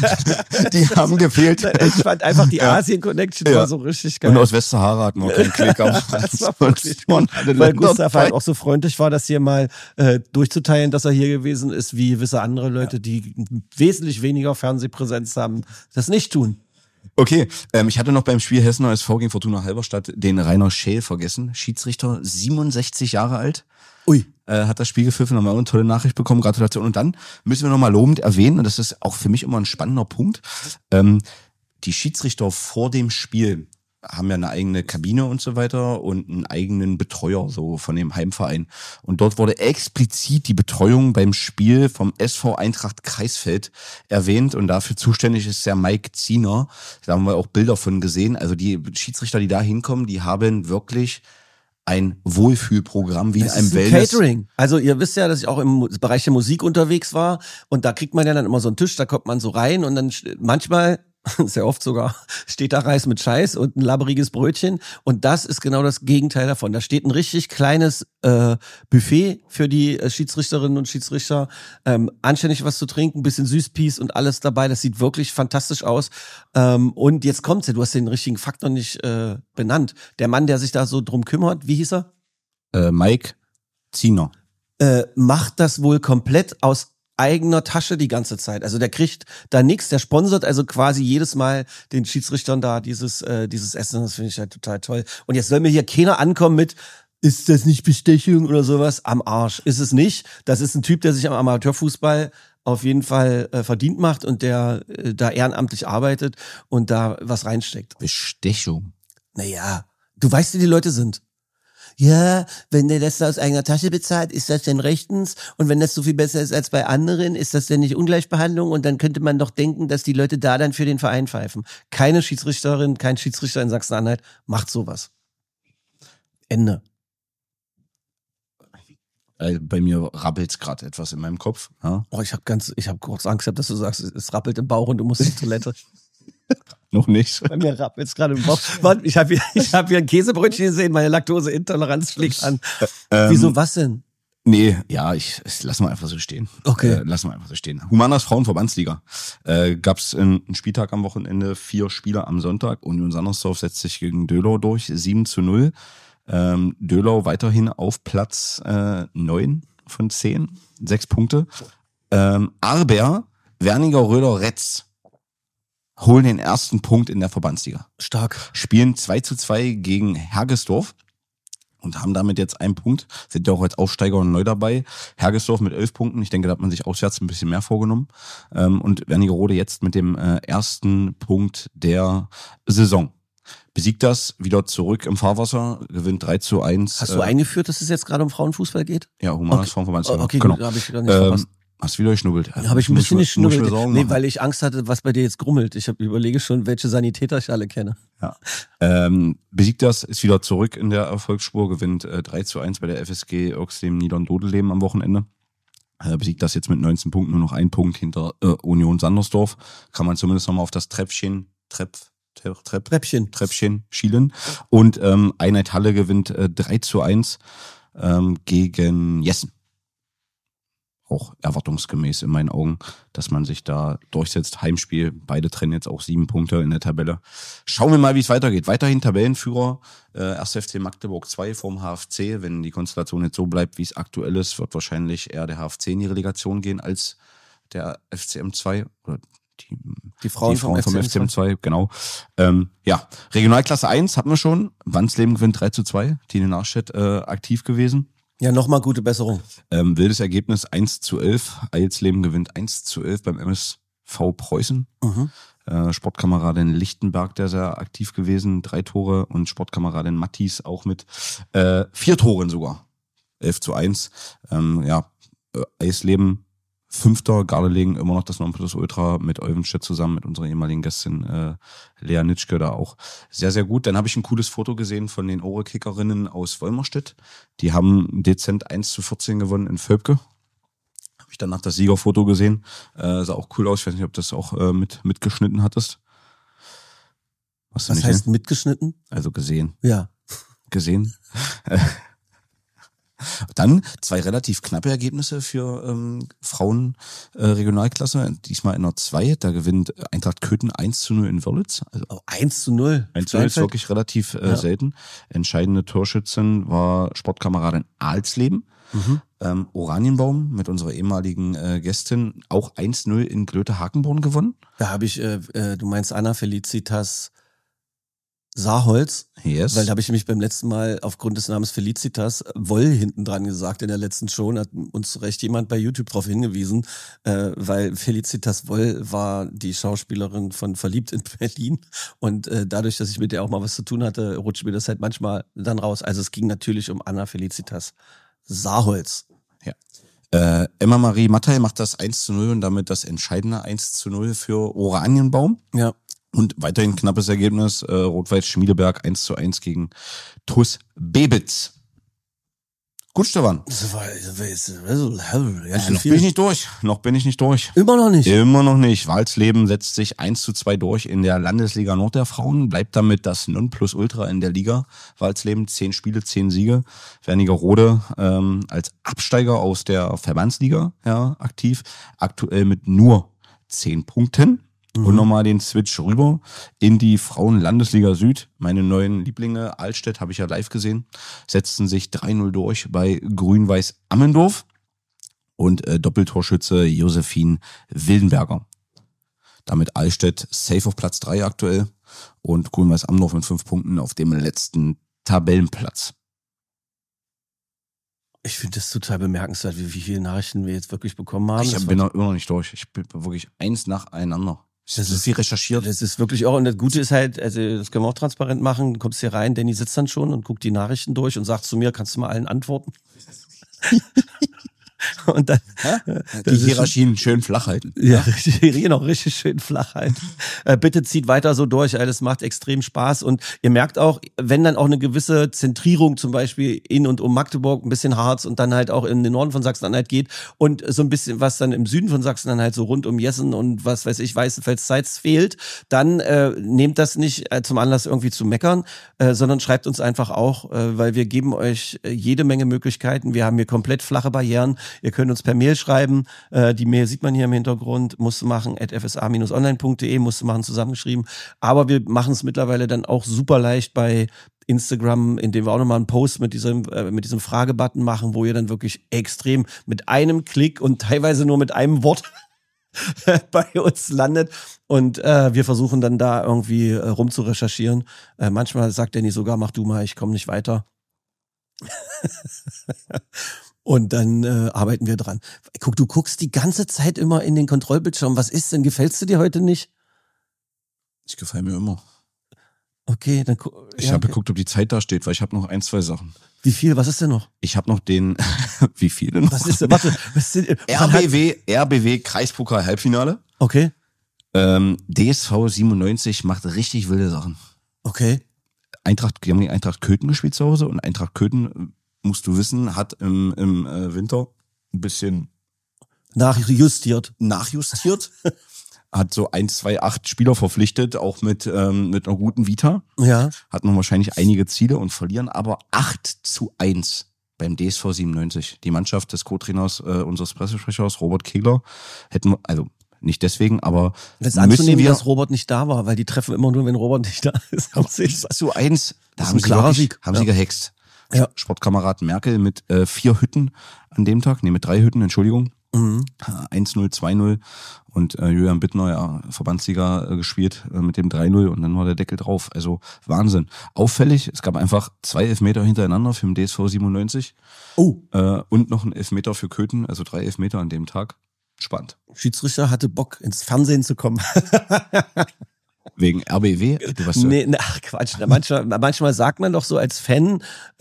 Die haben gefehlt. Ich fand einfach die Asien-Connection war so richtig geil. Und aus Westsahara hatten wir keinen Klick. Das war wirklich gut, weil Gustav halt auch so freundlich war, das hier mal durchzuteilen, dass er hier gewesen ist, wie gewisse andere Leute, die wesentlich weniger Fernsehpräsenz haben, das nicht tun. Okay, ich hatte noch beim Spiel Hessen SV gegen Fortuna Halberstadt den Rainer Scheel vergessen. Schiedsrichter, 67 Jahre alt. Ui. Hat das Spiel gepfiffen, haben wir auch eine tolle Nachricht bekommen, Gratulation. Und dann müssen wir nochmal lobend erwähnen, und das ist auch für mich immer ein spannender Punkt, die Schiedsrichter vor dem Spiel haben ja eine eigene Kabine und so weiter und einen eigenen Betreuer so von dem Heimverein. Und dort wurde explizit die Betreuung beim Spiel vom SV Eintracht Kreisfeld erwähnt und dafür zuständig ist der Mike Ziener. Da haben wir auch Bilder von gesehen. Also die Schiedsrichter, die da hinkommen, die haben wirklich ein Wohlfühlprogramm wie in einem Wellness. Catering. Also ihr wisst ja, dass ich auch im Bereich der Musik unterwegs war und da kriegt man ja dann immer so einen Tisch, da kommt man so rein und dann manchmal, sehr oft sogar, steht da Reis mit Scheiß und ein labberiges Brötchen und das ist genau das Gegenteil davon. Da steht ein richtig kleines Buffet für die Schiedsrichterinnen und Schiedsrichter, anständig was zu trinken, ein bisschen Süßpies und alles dabei, das sieht wirklich fantastisch aus und jetzt kommt's ja, du hast den richtigen Fakt noch nicht benannt. Der Mann, der sich da so drum kümmert, wie hieß er? Mike Ziener. Macht das wohl komplett aus eigener Tasche die ganze Zeit. Also der kriegt da nichts, der sponsert also quasi jedes Mal den Schiedsrichtern da dieses Essen, das finde ich halt total toll. Und jetzt soll mir hier keiner ankommen mit, ist das nicht Bestechung oder sowas? Am Arsch. Ist es nicht. Das ist ein Typ, der sich am Amateurfußball auf jeden Fall verdient macht und der da ehrenamtlich arbeitet und da was reinsteckt. Bestechung. Naja, du weißt, wie die Leute sind. Ja, wenn der das aus eigener Tasche bezahlt, ist das denn rechtens? Und wenn das so viel besser ist als bei anderen, ist das denn nicht Ungleichbehandlung? Und dann könnte man doch denken, dass die Leute da dann für den Verein pfeifen. Keine Schiedsrichterin, kein Schiedsrichter in Sachsen-Anhalt macht sowas. Ende. Bei mir rappelt's gerade etwas in meinem Kopf. Ja? Oh, ich habe kurz Angst gehabt, dass du sagst, es rappelt im Bauch und du musst zur Toilette. Noch nicht. Bei mir rappelt's gerade im Bauch. Ich hab hier ein Käsebrötchen gesehen, meine Laktoseintoleranz schlägt an. Wieso, was denn? Nee, ja, lass mal einfach so stehen. Okay. Lass mal einfach so stehen. Humanas Frauenverbandsliga. Gab's einen Spieltag am Wochenende, 4 Spieler am Sonntag. Union Sandersdorf setzt sich gegen Döhlau durch, 7-0. Döhlau weiterhin auf Platz 9 von 10, 6 Punkte. Arber, Werniger, Röder, Retz holen den ersten Punkt in der Verbandsliga. Stark. Spielen 2-2 gegen Hergesdorf und haben damit jetzt 1 Punkt. Sind ja auch als Aufsteiger neu dabei. Hergesdorf mit 11 Punkten. Ich denke, da hat man sich auswärts ein bisschen mehr vorgenommen. Und Wernigerode jetzt mit dem ersten Punkt der Saison. Besiegt das, wieder zurück im Fahrwasser, gewinnt 3-1. Hast du eingeführt, dass es jetzt gerade um Frauenfußball geht? Ja, Humanas Frauenverbandsliga. Okay, genau. gut, da habe ich wieder nicht verpasst. Hast du wieder geschnubbelt? Ja, habe ich ein bisschen geschnubbelt. Muss ich mir Sorgen Nee, machen. weil ich Angst hatte, was bei dir jetzt grummelt. Ich überlege schon, welche Sanitäter ich alle kenne. Ja. Besiegt das, ist wieder zurück in der Erfolgsspur, gewinnt 3:1 bei der FSG Oxlem Niedern-Dodeleben am Wochenende. Besiegt das jetzt mit 19 Punkten, nur noch 1 Punkt hinter Union Sandersdorf. Kann man zumindest nochmal auf das Treppchen schielen. Und Einheit Halle gewinnt 3:1 gegen Jessen. Auch erwartungsgemäß in meinen Augen, dass man sich da durchsetzt. Heimspiel, beide trennen jetzt auch 7 Punkte in der Tabelle. Schauen wir mal, wie es weitergeht. Weiterhin Tabellenführer, 1. FC Magdeburg 2 vorm HFC. Wenn die Konstellation jetzt so bleibt, wie es aktuell ist, wird wahrscheinlich eher der HFC in die Relegation gehen als der FCM 2 oder die Frauen vom FCM 2, genau. Regionalklasse 1 hatten wir schon. Wandsleben gewinnt 3:2. Tine Narstedt aktiv gewesen. Ja, nochmal gute Besserung. Wildes Ergebnis 1:11. Eilsleben gewinnt 1:11 beim MSV Preußen. Sportkameradin Lichtenberg, der sehr aktiv gewesen, 3 Tore und Sportkameradin Mattis auch mit 4 Toren sogar. 11:1. Eisleben 5. Gardelegen, immer noch das Nonplusultra mit Euvenstedt zusammen, mit unserer ehemaligen Gästin Lea Nitschke da auch. Sehr, sehr gut. Dann habe ich ein cooles Foto gesehen von den Ore-Kickerinnen aus Wolmerstedt. Die haben dezent 1:14 gewonnen in Völpke. Habe ich danach das Siegerfoto gesehen. Sah auch cool aus. Ich weiß nicht, ob du das auch mitgeschnitten hattest. Was heißt mitgeschnitten? Also gesehen. Ja. Gesehen. Dann 2 relativ knappe Ergebnisse für Frauen Regionalklasse. Diesmal in der 2. Da gewinnt Eintracht Köthen 1:0 in Wörlitz. Also 1:0. 1:0 ist wirklich relativ selten. Entscheidende Torschützin war Sportkameradin Alsleben. Oranienbaum mit unserer ehemaligen Gästin auch 1:0 in Glöte-Hakenborn gewonnen. Da habe ich, du meinst Anna Felicitas Saarholz, Yes. Weil da habe ich nämlich beim letzten Mal aufgrund des Namens Felicitas Woll hinten dran gesagt in der letzten Show, hat uns zu Recht jemand bei YouTube darauf hingewiesen, weil Felicitas Woll war die Schauspielerin von Verliebt in Berlin und dadurch, dass ich mit der auch mal was zu tun hatte, rutscht mir das halt manchmal dann raus. Also es ging natürlich um Anna Felicitas Saarholz. Ja. Emma-Marie Mattei macht das 1:0 und damit das entscheidende 1:0 für Oranienbaum. Ja. Und weiterhin knappes Ergebnis, Rot-Weiß Schmiedeberg 1:1 gegen TuS Bebitz. Gut, Stefan. Noch bin ich nicht durch. Immer noch nicht? Immer noch nicht. Walsleben setzt sich 1:2 durch in der Landesliga Nord der Frauen, bleibt damit das Nonplusultra in der Liga. Walsleben 10 Spiele, 10 Siege. Wernigerode als Absteiger aus der Verbandsliga aktiv, aktuell mit nur 10 Punkten. Und nochmal den Switch rüber in die Frauen-Landesliga Süd. Meine neuen Lieblinge, Altstedt, habe ich ja live gesehen, setzten sich 3:0 durch bei Grün-Weiß Ammendorf und Doppeltorschütze Josephine Wildenberger. Damit Altstedt safe auf Platz 3 aktuell und Grün-Weiß Ammendorf mit 5 Punkten auf dem letzten Tabellenplatz. Ich finde das total bemerkenswert, wie viele Nachrichten wir jetzt wirklich bekommen haben. Ich bin immer noch nicht durch. Ich bin wirklich eins nacheinander. Das ist viel recherchiert. Das ist wirklich auch, und das Gute ist halt, also das können wir auch transparent machen, du kommst hier rein, Danny sitzt dann schon und guckt die Nachrichten durch und sagt zu mir, kannst du mal allen antworten? Und dann die Hierarchien schön flach halten. Ja, richtig, genau, richtig schön flach halten. Bitte zieht weiter so durch, das macht extrem Spaß und ihr merkt auch, wenn dann auch eine gewisse Zentrierung zum Beispiel in und um Magdeburg, ein bisschen Harz und dann halt auch in den Norden von Sachsen-Anhalt geht und so ein bisschen was dann im Süden von Sachsen-Anhalt so rund um Jessen und was weiß ich, Weißenfels-Zeitz fehlt, dann nehmt das nicht zum Anlass irgendwie zu meckern, sondern schreibt uns einfach auch, weil wir geben euch jede Menge Möglichkeiten. Wir haben hier komplett flache Barrieren. Ihr könnt uns per Mail schreiben. Die Mail sieht man hier im Hintergrund. Musst du machen @fsa-online.de, musst du machen zusammengeschrieben. Aber wir machen es mittlerweile dann auch super leicht bei Instagram, indem wir auch nochmal einen Post mit diesem Fragebutton machen, wo ihr dann wirklich extrem mit einem Klick und teilweise nur mit einem Wort bei uns landet. Und wir versuchen dann da irgendwie rum zu recherchieren. Manchmal sagt Danny sogar, mach du mal, ich komme nicht weiter. Und dann arbeiten wir dran. Guck, du guckst die ganze Zeit immer in den Kontrollbildschirm. Was ist denn? Gefällst du dir heute nicht? Ich gefalle mir immer. Okay, dann Ich habe geguckt, ob die Zeit da steht, weil ich habe noch 1, 2 Sachen. Wie viel? Was ist denn noch? Ich habe noch den, wie viele noch? Was ist denn? Warte, RBW Kreispokal Halbfinale. Okay. DSV 97 macht richtig wilde Sachen. Okay. Die haben die Eintracht Köthen gespielt zu Hause und Eintracht Köthen, musst du wissen, hat im Winter ein bisschen Nachjustiert. Hat so 1, 2, 8 Spieler verpflichtet, auch mit einer guten Vita. Ja. Hat noch wahrscheinlich einige Ziele und verlieren aber 8-1 beim DSV 97. Die Mannschaft des Co-Trainers unseres Pressesprechers, Robert Kegler, also nicht deswegen, aber das ist anzunehmen, dass Robert nicht da war, weil die treffen immer nur, wenn Robert nicht da ist. 8-1, da haben sie gehext. Ja. Sportkamerad Merkel mit 4 Hütten an dem Tag, mit 3 Hütten, Entschuldigung. 1-0, 2-0 und Julian Bittner, ja, Verbandssieger gespielt mit dem 3-0 und dann war der Deckel drauf. Also Wahnsinn. Auffällig, es gab einfach 2 Elfmeter hintereinander für den DSV 97. Oh. Und noch ein Elfmeter für Köthen, also 3 Elfmeter an dem Tag. Spannend. Schiedsrichter hatte Bock, ins Fernsehen zu kommen. Wegen RBW? Ach Quatsch. Manchmal sagt man doch so als Fan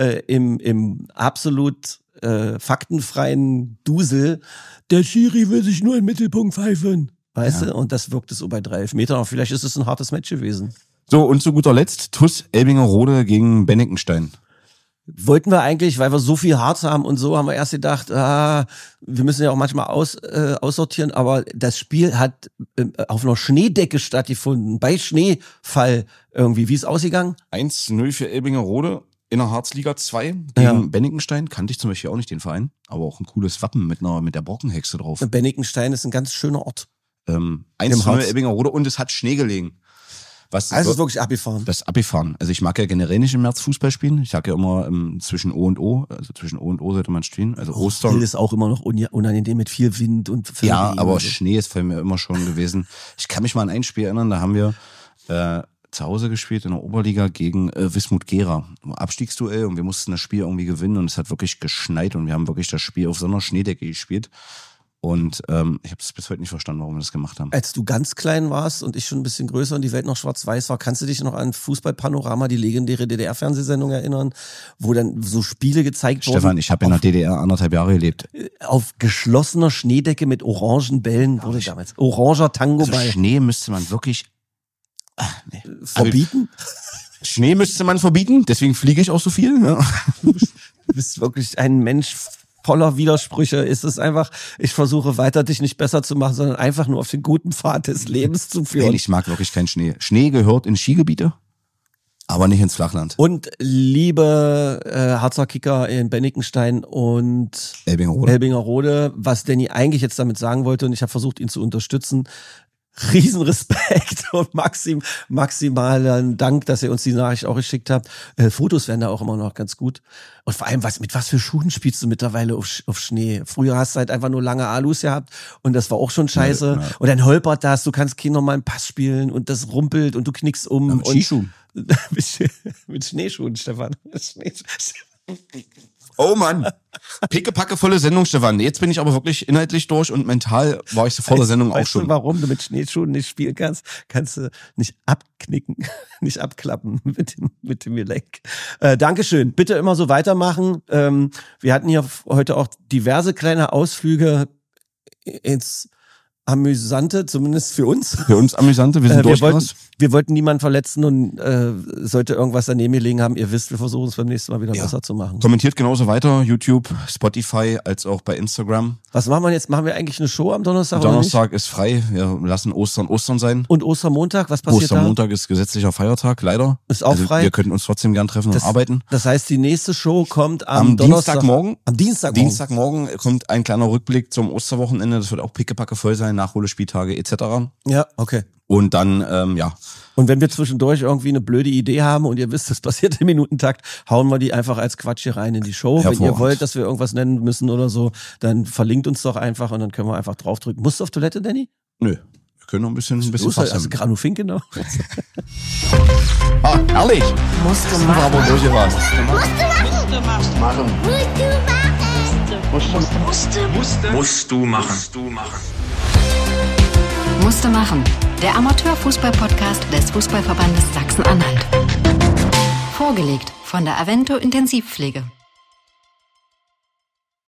im absolut faktenfreien Dusel, der Schiri will sich nur im Mittelpunkt pfeifen. Weißt du? Und das wirkte so bei 3 Elfmetern. Aber vielleicht ist es ein hartes Match gewesen. So, und zu guter Letzt TuS Elbingerode gegen Bennickenstein. Wollten wir eigentlich, weil wir so viel Harz haben und so, haben wir erst gedacht, wir müssen ja auch manchmal aussortieren, aber das Spiel hat auf einer Schneedecke stattgefunden, bei Schneefall irgendwie. Wie ist es ausgegangen? 1-0 für Elbingerode in der Harzliga 2 gegen Bennickenstein. Kannte ich zum Beispiel auch nicht den Verein, aber auch ein cooles Wappen mit der Brockenhexe drauf. Bennickenstein ist ein ganz schöner Ort. 1-0 Elbingerode und es hat Schnee gelegen. Also es ist wirklich abgefahren. Das ist abgefahren. Also ich mag ja generell nicht im März Fußball spielen. Ich sage ja immer zwischen O und O. Also zwischen O und O sollte man spielen. Also Ostern. Ist auch immer noch unangenehm mit viel Wind und viel ja, Regen aber und so. Schnee ist für mich immer schon gewesen. Ich kann mich mal an ein Spiel erinnern, da haben wir zu Hause gespielt in der Oberliga gegen Wismut Gera. Abstiegsduell und wir mussten das Spiel irgendwie gewinnen und es hat wirklich geschneit und wir haben wirklich das Spiel auf so einer Schneedecke gespielt. Und ich habe es bis heute nicht verstanden, warum wir das gemacht haben. Als du ganz klein warst und ich schon ein bisschen größer und die Welt noch schwarz-weiß war, kannst du dich noch an Fußballpanorama, die legendäre DDR-Fernsehsendung erinnern, wo dann so Spiele gezeigt wurden? Stefan, ich habe in der DDR 1,5 Jahre gelebt. Auf geschlossener Schneedecke mit orangen Bällen wurde damals. Oranger Tango-Ball. Also Schnee müsste man wirklich verbieten? Schnee müsste man verbieten, deswegen fliege ich auch so viel. Ja. Du bist wirklich ein Mensch voller Widersprüche. Ist es einfach, ich versuche weiter, dich nicht besser zu machen, sondern einfach nur auf den guten Pfad des Lebens zu führen. Nein, ich mag wirklich keinen Schnee. Schnee gehört in Skigebiete, aber nicht ins Flachland. Und liebe Harzer Kicker in Bennickenstein und Elbingerode, was Danny eigentlich jetzt damit sagen wollte, und ich habe versucht, ihn zu unterstützen, Riesenrespekt und maximalen Dank, dass ihr uns die Nachricht auch geschickt habt. Fotos werden da auch immer noch ganz gut. Und vor allem, mit was für Schuhen spielst du mittlerweile auf Schnee? Früher hast du halt einfach nur lange Alus gehabt und das war auch schon scheiße. Ja. Und dann holpert das, du kannst keinen normalen Pass spielen und das rumpelt und du knickst um. Ja, mit Skischuhen. Mit Schneeschuhen, Stefan. Oh Mann, pickepackevolle Sendung, Stefan. Jetzt bin ich aber wirklich inhaltlich durch und mental war ich vor der Sendung auch schon. Weißt du, warum du mit Schneeschuhen nicht spielen kannst? Kannst du nicht abknicken, nicht abklappen mit dem Gelenk. Dankeschön. Bitte immer so weitermachen. Wir hatten hier heute auch diverse kleine Ausflüge ins Amüsante, zumindest für uns. Für uns Amüsante, wir sind durchgerast. Wir wollten niemanden verletzen und sollte irgendwas daneben gelegen haben, ihr wisst, wir versuchen es beim nächsten Mal wieder besser zu machen. Kommentiert genauso weiter, YouTube, Spotify, als auch bei Instagram. Was machen wir jetzt? Machen wir eigentlich eine Show am Donnerstag? Donnerstag ist frei, wir lassen Ostern sein. Und Ostermontag, was passiert da? Ostermontag ist gesetzlicher Feiertag, leider. Ist auch frei. Wir könnten uns trotzdem gern treffen und arbeiten. Das heißt, die nächste Show kommt am Donnerstag. Dienstagmorgen. Am Dienstagmorgen. Dienstagmorgen kommt ein kleiner Rückblick zum Osterwochenende, das wird auch pickepacke voll sein, Nachholespieltage etc. Ja, okay. Und dann, Und wenn wir zwischendurch irgendwie eine blöde Idee haben und ihr wisst, das passiert im Minutentakt, hauen wir die einfach als Quatsch hier rein in die Show. Wenn ihr wollt, dass wir irgendwas nennen müssen oder so, dann verlinkt uns doch einfach und dann können wir einfach draufdrücken. Musst du auf Toilette, Danny? Nö. Wir können noch ein bisschen fassen. Also Granu Finke noch. Ah, herrlich. Musst du machen. Aber durchgerast. Musst du machen. Musste machen. Der Amateurfußball-Podcast des Fußballverbandes Sachsen-Anhalt. Vorgelegt von der Avento Intensivpflege.